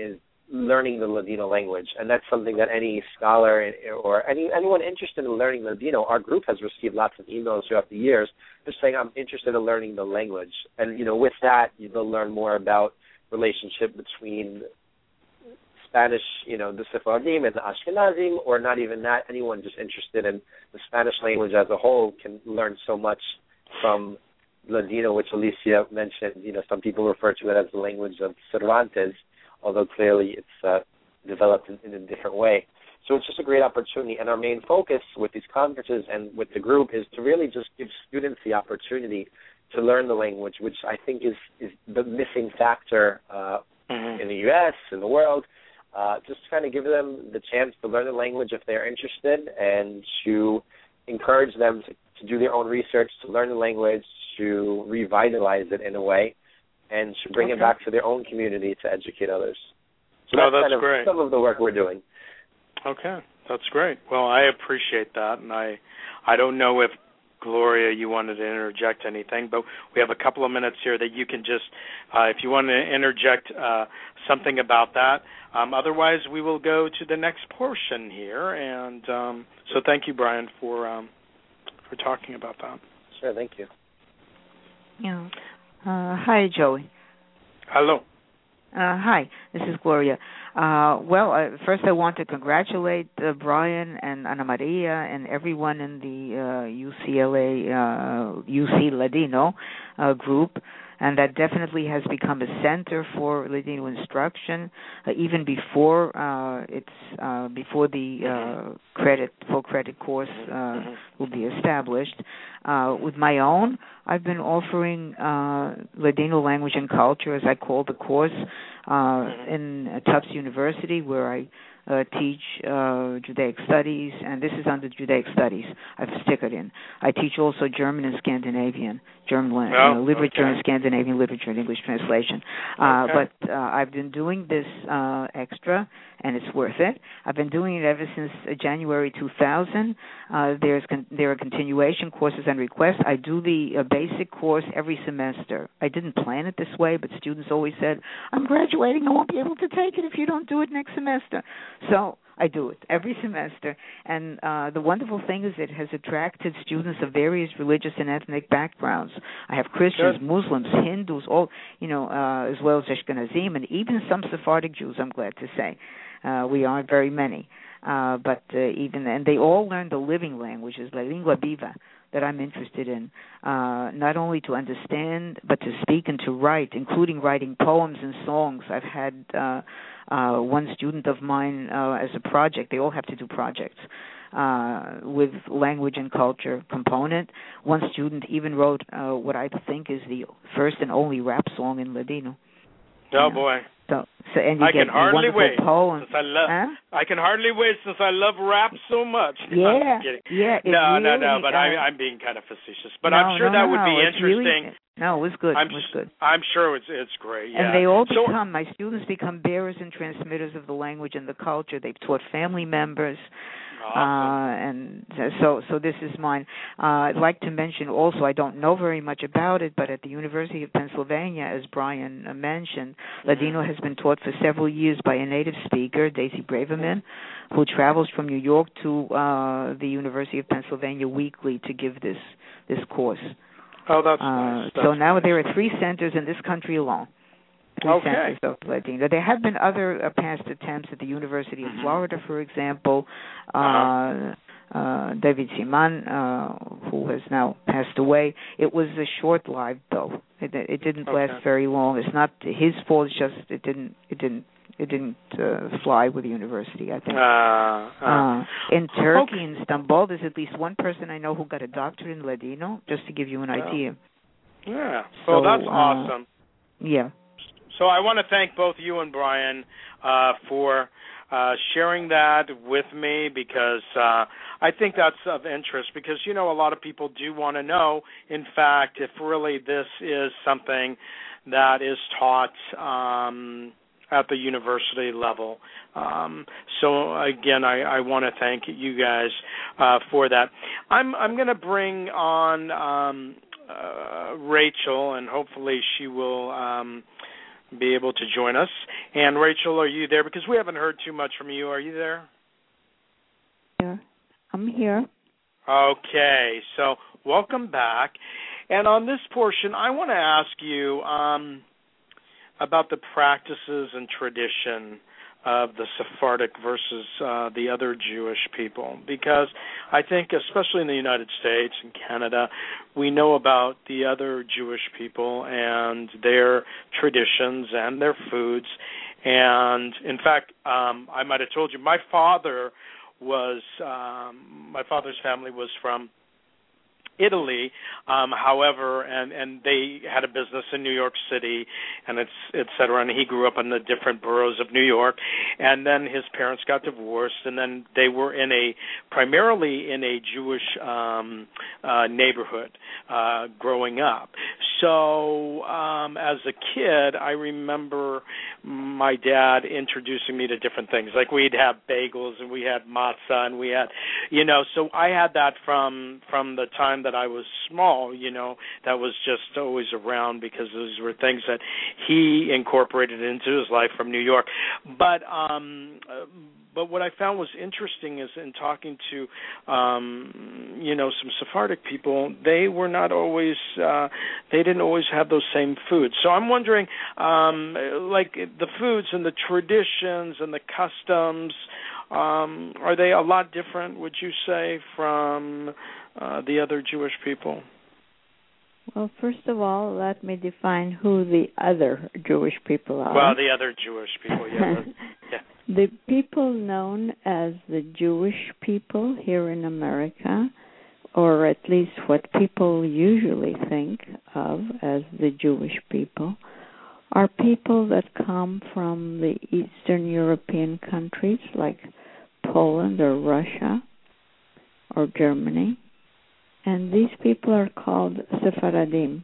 learning the Ladino language, and that's something that any scholar or anyone interested in learning Ladino, our group has received lots of emails throughout the years just saying, I'm interested in learning the language. And, with that, they'll learn more about relationship between Spanish, the Sephardim and the Ashkenazim, or not even that. Anyone just interested in the Spanish language as a whole can learn so much from Ladino, which Alicia mentioned. Some people refer to it as the language of Cervantes, although clearly it's developed in a different way. So it's just a great opportunity. And our main focus with these conferences and with the group is to really just give students the opportunity to learn the language, which I think is the missing factor in the U.S., in the world. Just to kind of give them the chance to learn the language if they're interested, and to encourage them to do their own research, to learn the language, to revitalize it in a way, and to bring it back to their own community to educate others. So that's kind of great. Some of the work we're doing.
Okay, that's great. Well, I appreciate that, and I don't know if, Gloria, you wanted to interject anything, but we have a couple of minutes here that you can just, if you want to interject something about that. Otherwise, we will go to the next portion here, and so thank you, Brian, for talking about that.
Sure, thank you.
Yeah. Hi, Joey.
Hello.
Hi, this is Gloria. First I want to congratulate Brian and Ana Maria and everyone in the UC Ladino group, and that definitely has become a center for Ladino instruction, even before before the full credit course will be established. With my own, I've been offering Ladino language and culture, as I call the course, in Tufts University, where I teach Judaic studies, and this is under Judaic studies. I've stickered in. I teach also German and Scandinavian, literature and Scandinavian literature and English translation. But I've been doing this extra, and it's worth it. I've been doing it ever since January 2000. There are continuation courses and requests. I do the basic course every semester. I didn't plan it this way, but students always said, I'm graduating, I won't be able to take it if you don't do it next semester. So I do it every semester, and the wonderful thing is it has attracted students of various religious and ethnic backgrounds. I have Christians, Muslims, Hindus, all as well as Ashkenazim, and even some Sephardic Jews. I'm glad to say we aren't very many, but and they all learn the living languages, la lingua viva, that I'm interested in, not only to understand but to speak and to write, including writing poems and songs. I've had one student of mine as a project. They all have to do projects with language and culture component. One student even wrote what I think is the first and only rap song in Ladino.
Oh, boy.
And I
can hardly wait.
Poems.
I can hardly wait since I love rap so much.
Yeah,
no. But I'm being kind of facetious. But I'm sure that would be interesting.
It was good.
I'm sure it's great. Yeah.
And they all become, my students become bearers and transmitters of the language and the culture. They've taught family members.
Awesome.
And so this is mine. I'd like to mention also, I don't know very much about it, but at the University of Pennsylvania, as Brian mentioned, Ladino has been taught for several years by a native speaker, Daisy Braverman, who travels from New York to the University of Pennsylvania weekly to give this course.
Oh, that's nice.
So now there are 3 centers in this country alone. 3 centers of Ladino. There have been other past attempts at the University of Florida, for example. David Siman, who has now passed away. It was a short life, though. It didn't last very long. It's not his fault. It's just it didn't fly with the university, I think. In Turkey, in Istanbul, there's at least one person I know who got a doctorate in Ladino, just to give you an idea.
Yeah. Well, that's awesome.
Yeah.
So I want to thank both you and Brian for sharing that with me, because I think that's of interest, because, a lot of people do want to know, in fact, if really this is something that is taught at the university level. So, again, I want to thank you guys for that. I'm going to bring on Rachel, and hopefully she will be able to join us. And Rachel, are you there? Because we haven't heard too much from you. Are you there?
Yeah, I'm here.
Okay, so welcome back. And on this portion, I want to ask you about the practices and tradition of the Sephardic versus the other Jewish people, because I think, especially in the United States and Canada, we know about the other Jewish people and their traditions and their foods. And in fact, I might have told you, my father's family was from Italy, however, and they had a business in New York City, and et cetera, and he grew up in the different boroughs of New York, and then his parents got divorced, and then they were primarily in a Jewish neighborhood growing up. So as a kid, I remember my dad introducing me to different things, like we'd have bagels, and we had matzah, and we had, so I had that from the time that I was small, that was just always around, because those were things that he incorporated into his life from New York. But what I found was interesting is in talking to, some Sephardic people, they were not always, they didn't always have those same foods. So I'm wondering, like the foods and the traditions and the customs, are they a lot different, would you say, from the other Jewish people?
Well, first of all, let me define who the other Jewish people are.
Well, the other Jewish people, yeah.
The people known as the Jewish people here in America, or at least what people usually think of as the Jewish people, are people that come from the Eastern European countries like Poland or Russia or Germany. And these people are called Sephardim.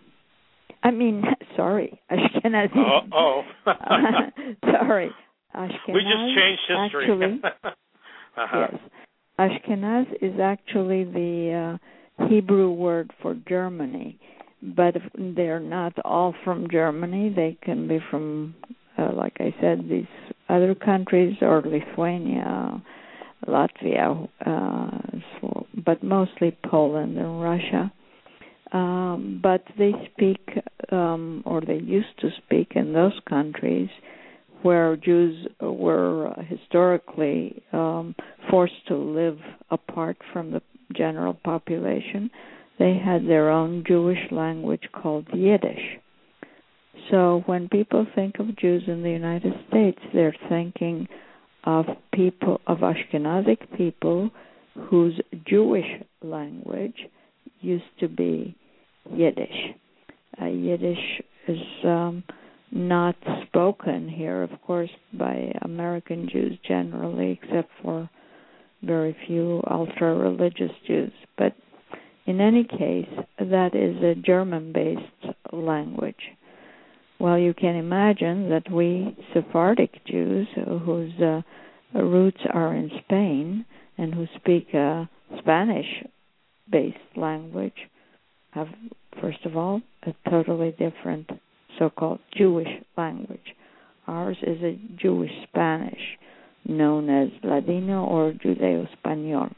Ashkenazim. Sorry, Ashkenaz.
We just changed history.
Actually, yes. Ashkenaz is actually the Hebrew word for Germany. But they're not all from Germany. They can be from, like I said, these other countries, or Lithuania, Latvia, but mostly Poland and Russia. But they speak, or they used to speak in those countries where Jews were historically forced to live apart from the general population. They had their own Jewish language called Yiddish. So when people think of Jews in the United States, they're thinking of people, of Ashkenazic people whose Jewish language used to be Yiddish. Yiddish is not spoken here, of course, by American Jews generally, except for very few ultra-religious Jews. But in any case, that is a German-based language. Well, you can imagine that we Sephardic Jews, whose roots are in Spain and who speak a Spanish-based language, have, first of all, a totally different so-called Jewish language. Ours is a Jewish Spanish, known as Ladino or Judeo-Espanol.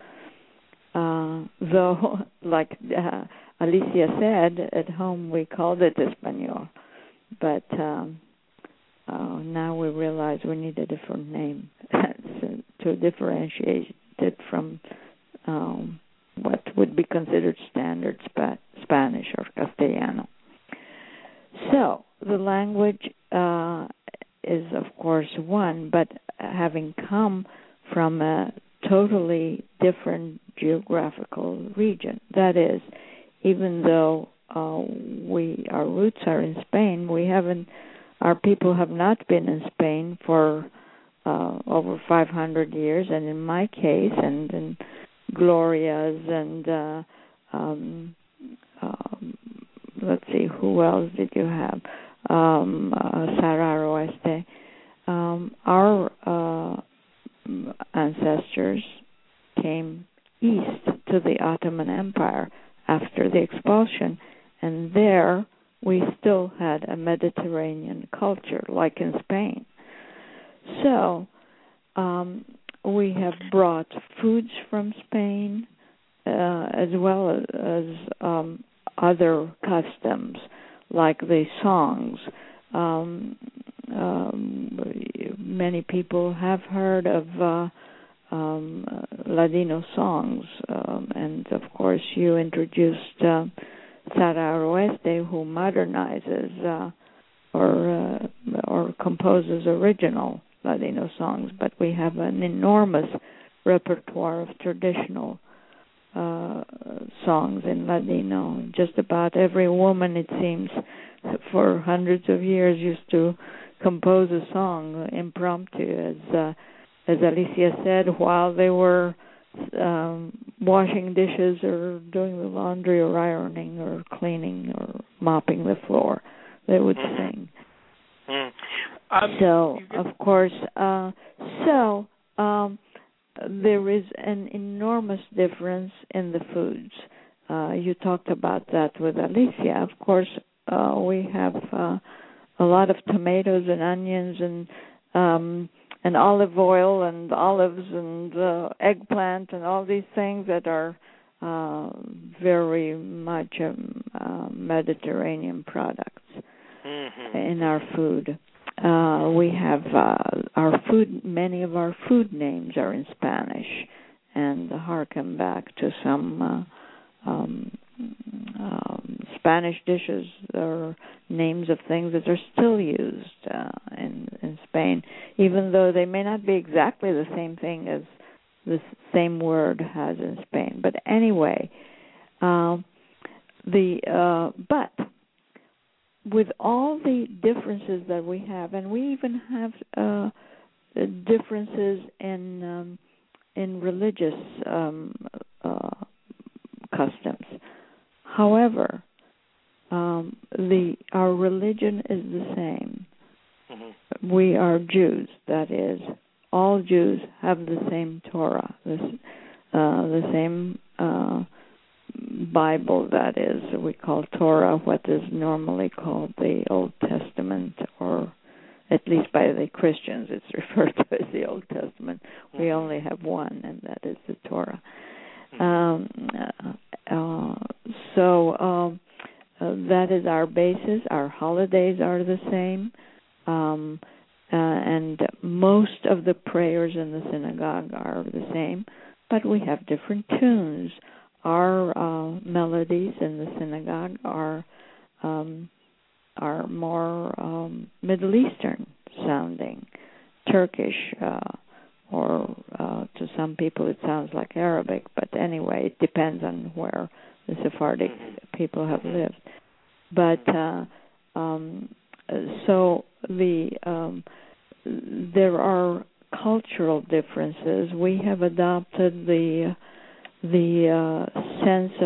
Though, like Alicia said, at home we called it Espanol. But now we realize we need a different name to differentiate it from what would be considered standard Spanish or Castellano. So the language is, of course, one, but having come from a totally different geographical region. That is, even though our roots are in Spain, our people have not been in Spain for over 500 years, and in my case, and in Gloria's, and let's see, who else did you have? Sara Oeste. Our ancestors came east to the Ottoman Empire after the expulsion, and there we still had a Mediterranean culture, like in Spain. So we have brought foods from Spain as well as other customs, like the songs. Many people have heard of Ladino songs, and of course you introduced Sara Oeste, who modernizes or composes original Ladino songs, but we have an enormous repertoire of traditional songs in Ladino. Just about every woman, it seems, for hundreds of years used to compose a song impromptu, as Alicia said, while they were washing dishes or doing the laundry or ironing or cleaning or mopping the floor. They would sing. So, of course, there is an enormous difference in the foods. You talked about that with Alicia. Of course, we have a lot of tomatoes and onions and olive oil and olives and eggplant and all these things that are very much Mediterranean products in our food. We have our food. Many of our food names are in Spanish, and harken back to some Spanish dishes or names of things that are still used in Spain, even though they may not be exactly the same thing as the same word has in Spain. But anyway, but with all the differences that we have, and we even have differences in religious customs. However, our religion is the same. Mm-hmm. We are Jews. That is, all Jews have the same Torah, the same Bible. That is, we call Torah what is normally called the Old Testament, or at least by the Christians it's referred to as the Old Testament. Mm-hmm. We only have one, and that is the Torah. That is our basis. Our holidays are the same, and most of the prayers in the synagogue are the same, but we have different tunes. Our melodies in the synagogue are more Middle Eastern sounding, Turkish, or to some people it sounds like Arabic, but anyway, it depends on where the Sephardic people have lived. But there are cultural differences. We have adopted the sense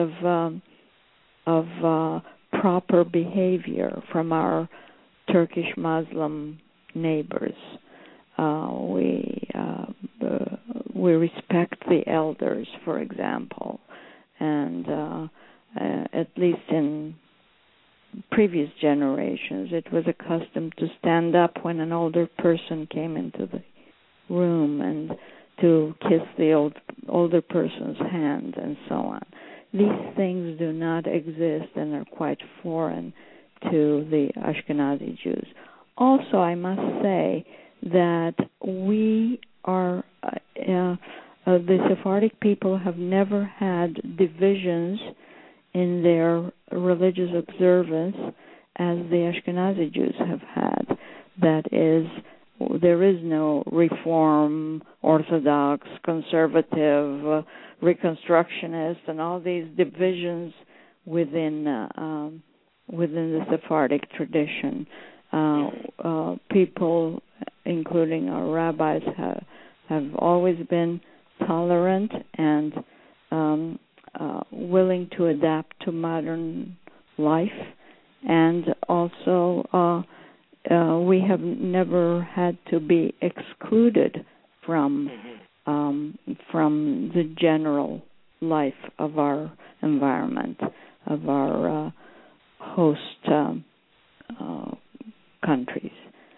of proper behavior from our Turkish Muslim neighbors. We respect the elders, for example, and at least in previous generations, it was a custom to stand up when an older person came into the room and to kiss the older person's hand and so on. These things do not exist and are quite foreign to the Ashkenazi Jews. Also, I must say that we are, the Sephardic people have never had divisions in their religious observance as the Ashkenazi Jews have had. That is, there is no Reform, Orthodox, Conservative, Reconstructionist, and all these divisions within the Sephardic tradition. People, including our rabbis, have always been tolerant and willing to adapt to modern life, and also we have never had to be excluded from the general life of our environment, of our host countries.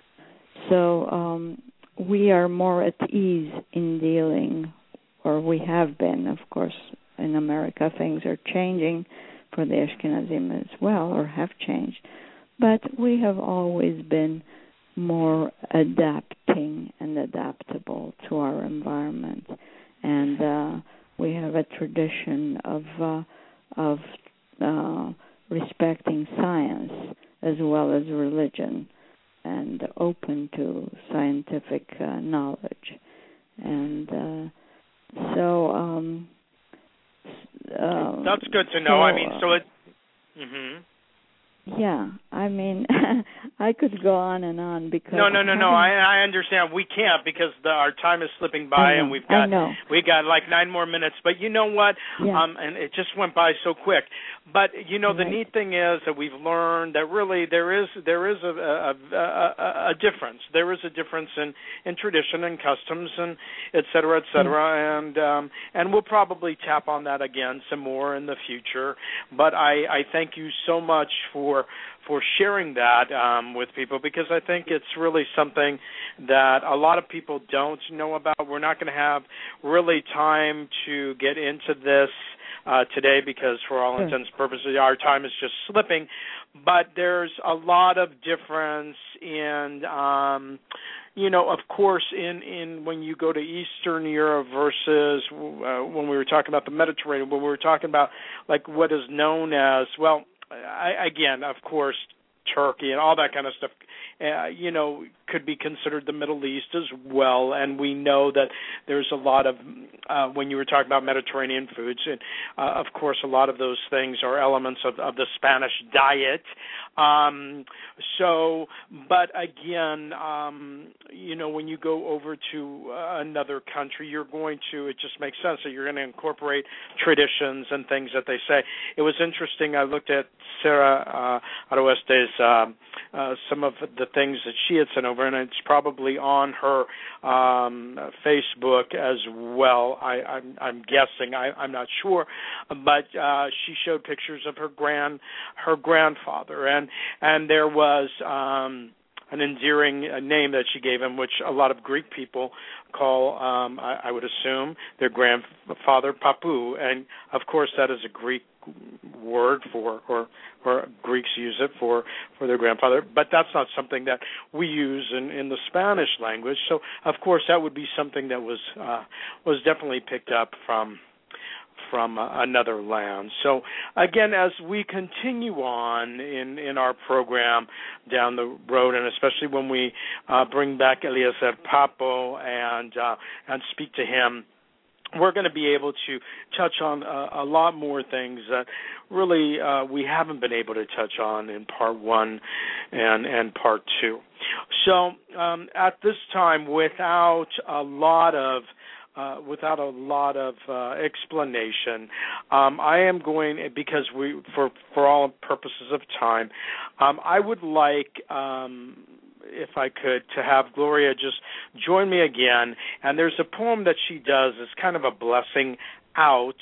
So we are more at ease in dealing, or we have been, of course. In America, things are changing for the Ashkenazim as well, or have changed. But we have always been more adapting and adaptable to our environment, and we have a tradition of respecting science as well as religion, and open to scientific knowledge, and so.
That's good to know. I mean, so it. Mm-hmm.
Yeah, I mean, I could go on and on because
no. I understand we can't because our time is slipping by, and we got like 9 more minutes. But you know what?
Yeah.
And it just went by so quick. But you know, the neat thing is that we've learned that really there is a difference. There is a difference in tradition and customs and et cetera, and we'll probably tap on that again some more in the future. But I thank you so much for sharing that with people, because I think it's really something that a lot of people don't know about. We're not going to have really time to get into this today because for all intents and purposes our time is just slipping, but there's a lot of difference in of course in when you go to Eastern Europe versus when we were talking about the Mediterranean, when we were talking about like what is known as, well, again, of course, Turkey and all that kind of stuff, could be considered the Middle East as well. And we know that there's a lot of, when you were talking about Mediterranean foods, and of course a lot of those things are elements of the Spanish diet. But again, when you go over to another country, it just makes sense that you're going to incorporate traditions and things that they say. It was interesting, I looked at Sarah Aroeste's, some of the things that she had sent over, and it's probably on her Facebook as well. I'm guessing. I'm not sure, but she showed pictures of her grandfather, and there was an endearing name that she gave him, which a lot of Greek people call, I would assume, their grandfather Papu, and of course that is a Greek word for, or Greeks use it for their grandfather, but that's not something that we use in the Spanish language. So of course that would be something that was definitely picked up from another land. So again, as we continue on in our program down the road, and especially when we bring back Eliezer Papo and speak to him, we're going to be able to touch on a lot more things that really we haven't been able to touch on in part 1 and part 2. So at this time, without a lot of explanation, I am going, because for all purposes of time, I would like, if I could, to have Gloria just join me again. And there's a poem that she does. It's kind of a blessing out,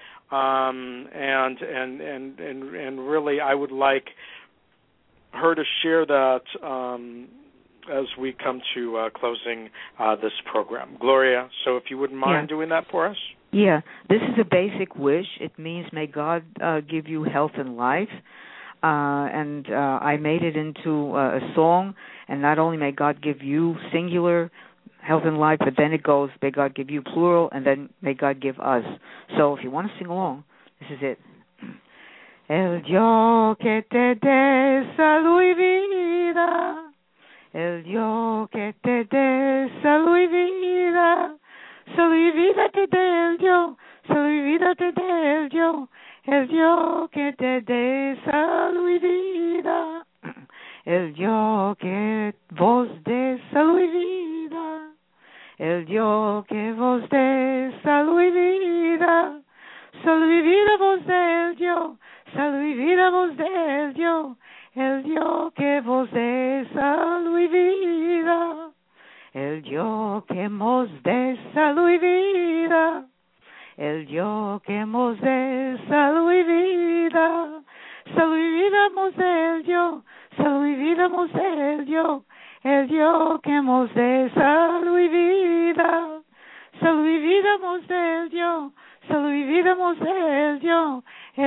and really, I would like her to share that as we come to closing this program. Gloria, so if you wouldn't mind doing that for us?
Yeah, this is a basic wish. It means may God give you health and life. And I made it into a song, and not only may God give you singular health and life, but then it goes, may God give you plural, and then may God give us. So if you want to sing along, this is it. El Dios que te dé salud y vida, el Dios que te dé salud y vida te dé el Dios, salud y vida te dé el Dios. El Dios que te dé salud y vida, el Dios que vos dé salud y vida, el Dios que vos dé salud y vida vos dé el Dios, salud y vida vos dé el Dios que vos dé salud y vida, el Dios que mos dé salud y vida. El Dios que mos dé salud y vida mos dé el Dios,
salud y vida hemos de el yo que hemos de salud y vida. Salud y vida hemos de el yo, salud y vida hemos de el yo.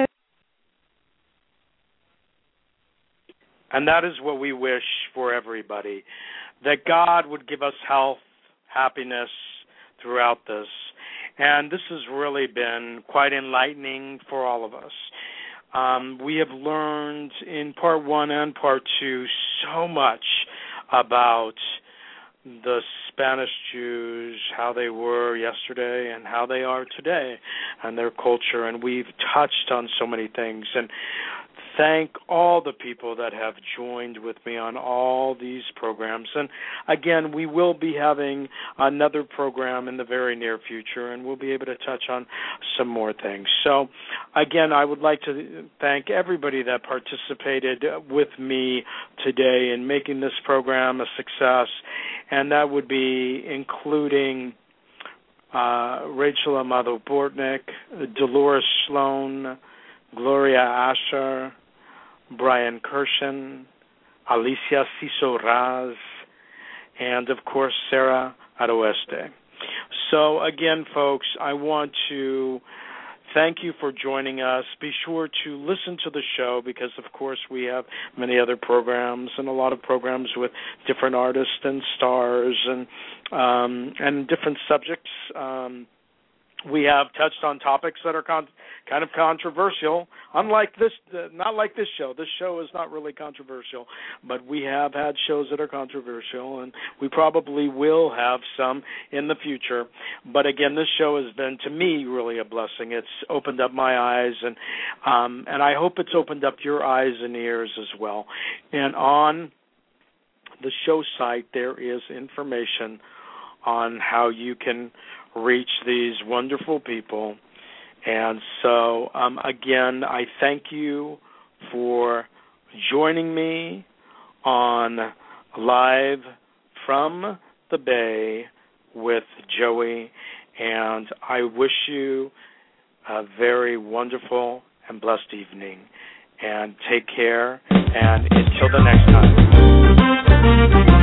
And that is what we wish for everybody, that God would give us health, happiness throughout this. And this has really been quite enlightening for all of us. We have learned in part 1 and part 2 so much about the Spanish Jews, how they were yesterday and how they are today, and their culture. And we've touched on so many things. And thank all the people that have joined with me on all these programs. And again, we will be having another program in the very near future, and we'll be able to touch on some more things. So again, I would like to thank everybody that participated with me today in making this program a success, and that would be including Rachel Amado Bortnick, Dolores Sloan, Gloria Asher, Brian Kirshen, Alicia Ciso-Raz, and, of course, Sarah Aroeste. So, again, folks, I want to thank you for joining us. Be sure to listen to the show because, of course, we have many other programs and a lot of programs with different artists and stars and different subjects. We have touched on topics that are kind of controversial, unlike this, not like this show. This show is not really controversial, but we have had shows that are controversial, and we probably will have some in the future. But again, this show has been, to me, really a blessing. It's opened up my eyes, and I hope it's opened up your eyes and ears as well. And on the show site, there is information on how you can reach these wonderful people. And so, again, I thank you for joining me on Live from the Bay with Joey, and I wish you a very wonderful and blessed evening. And take care, and until the next time.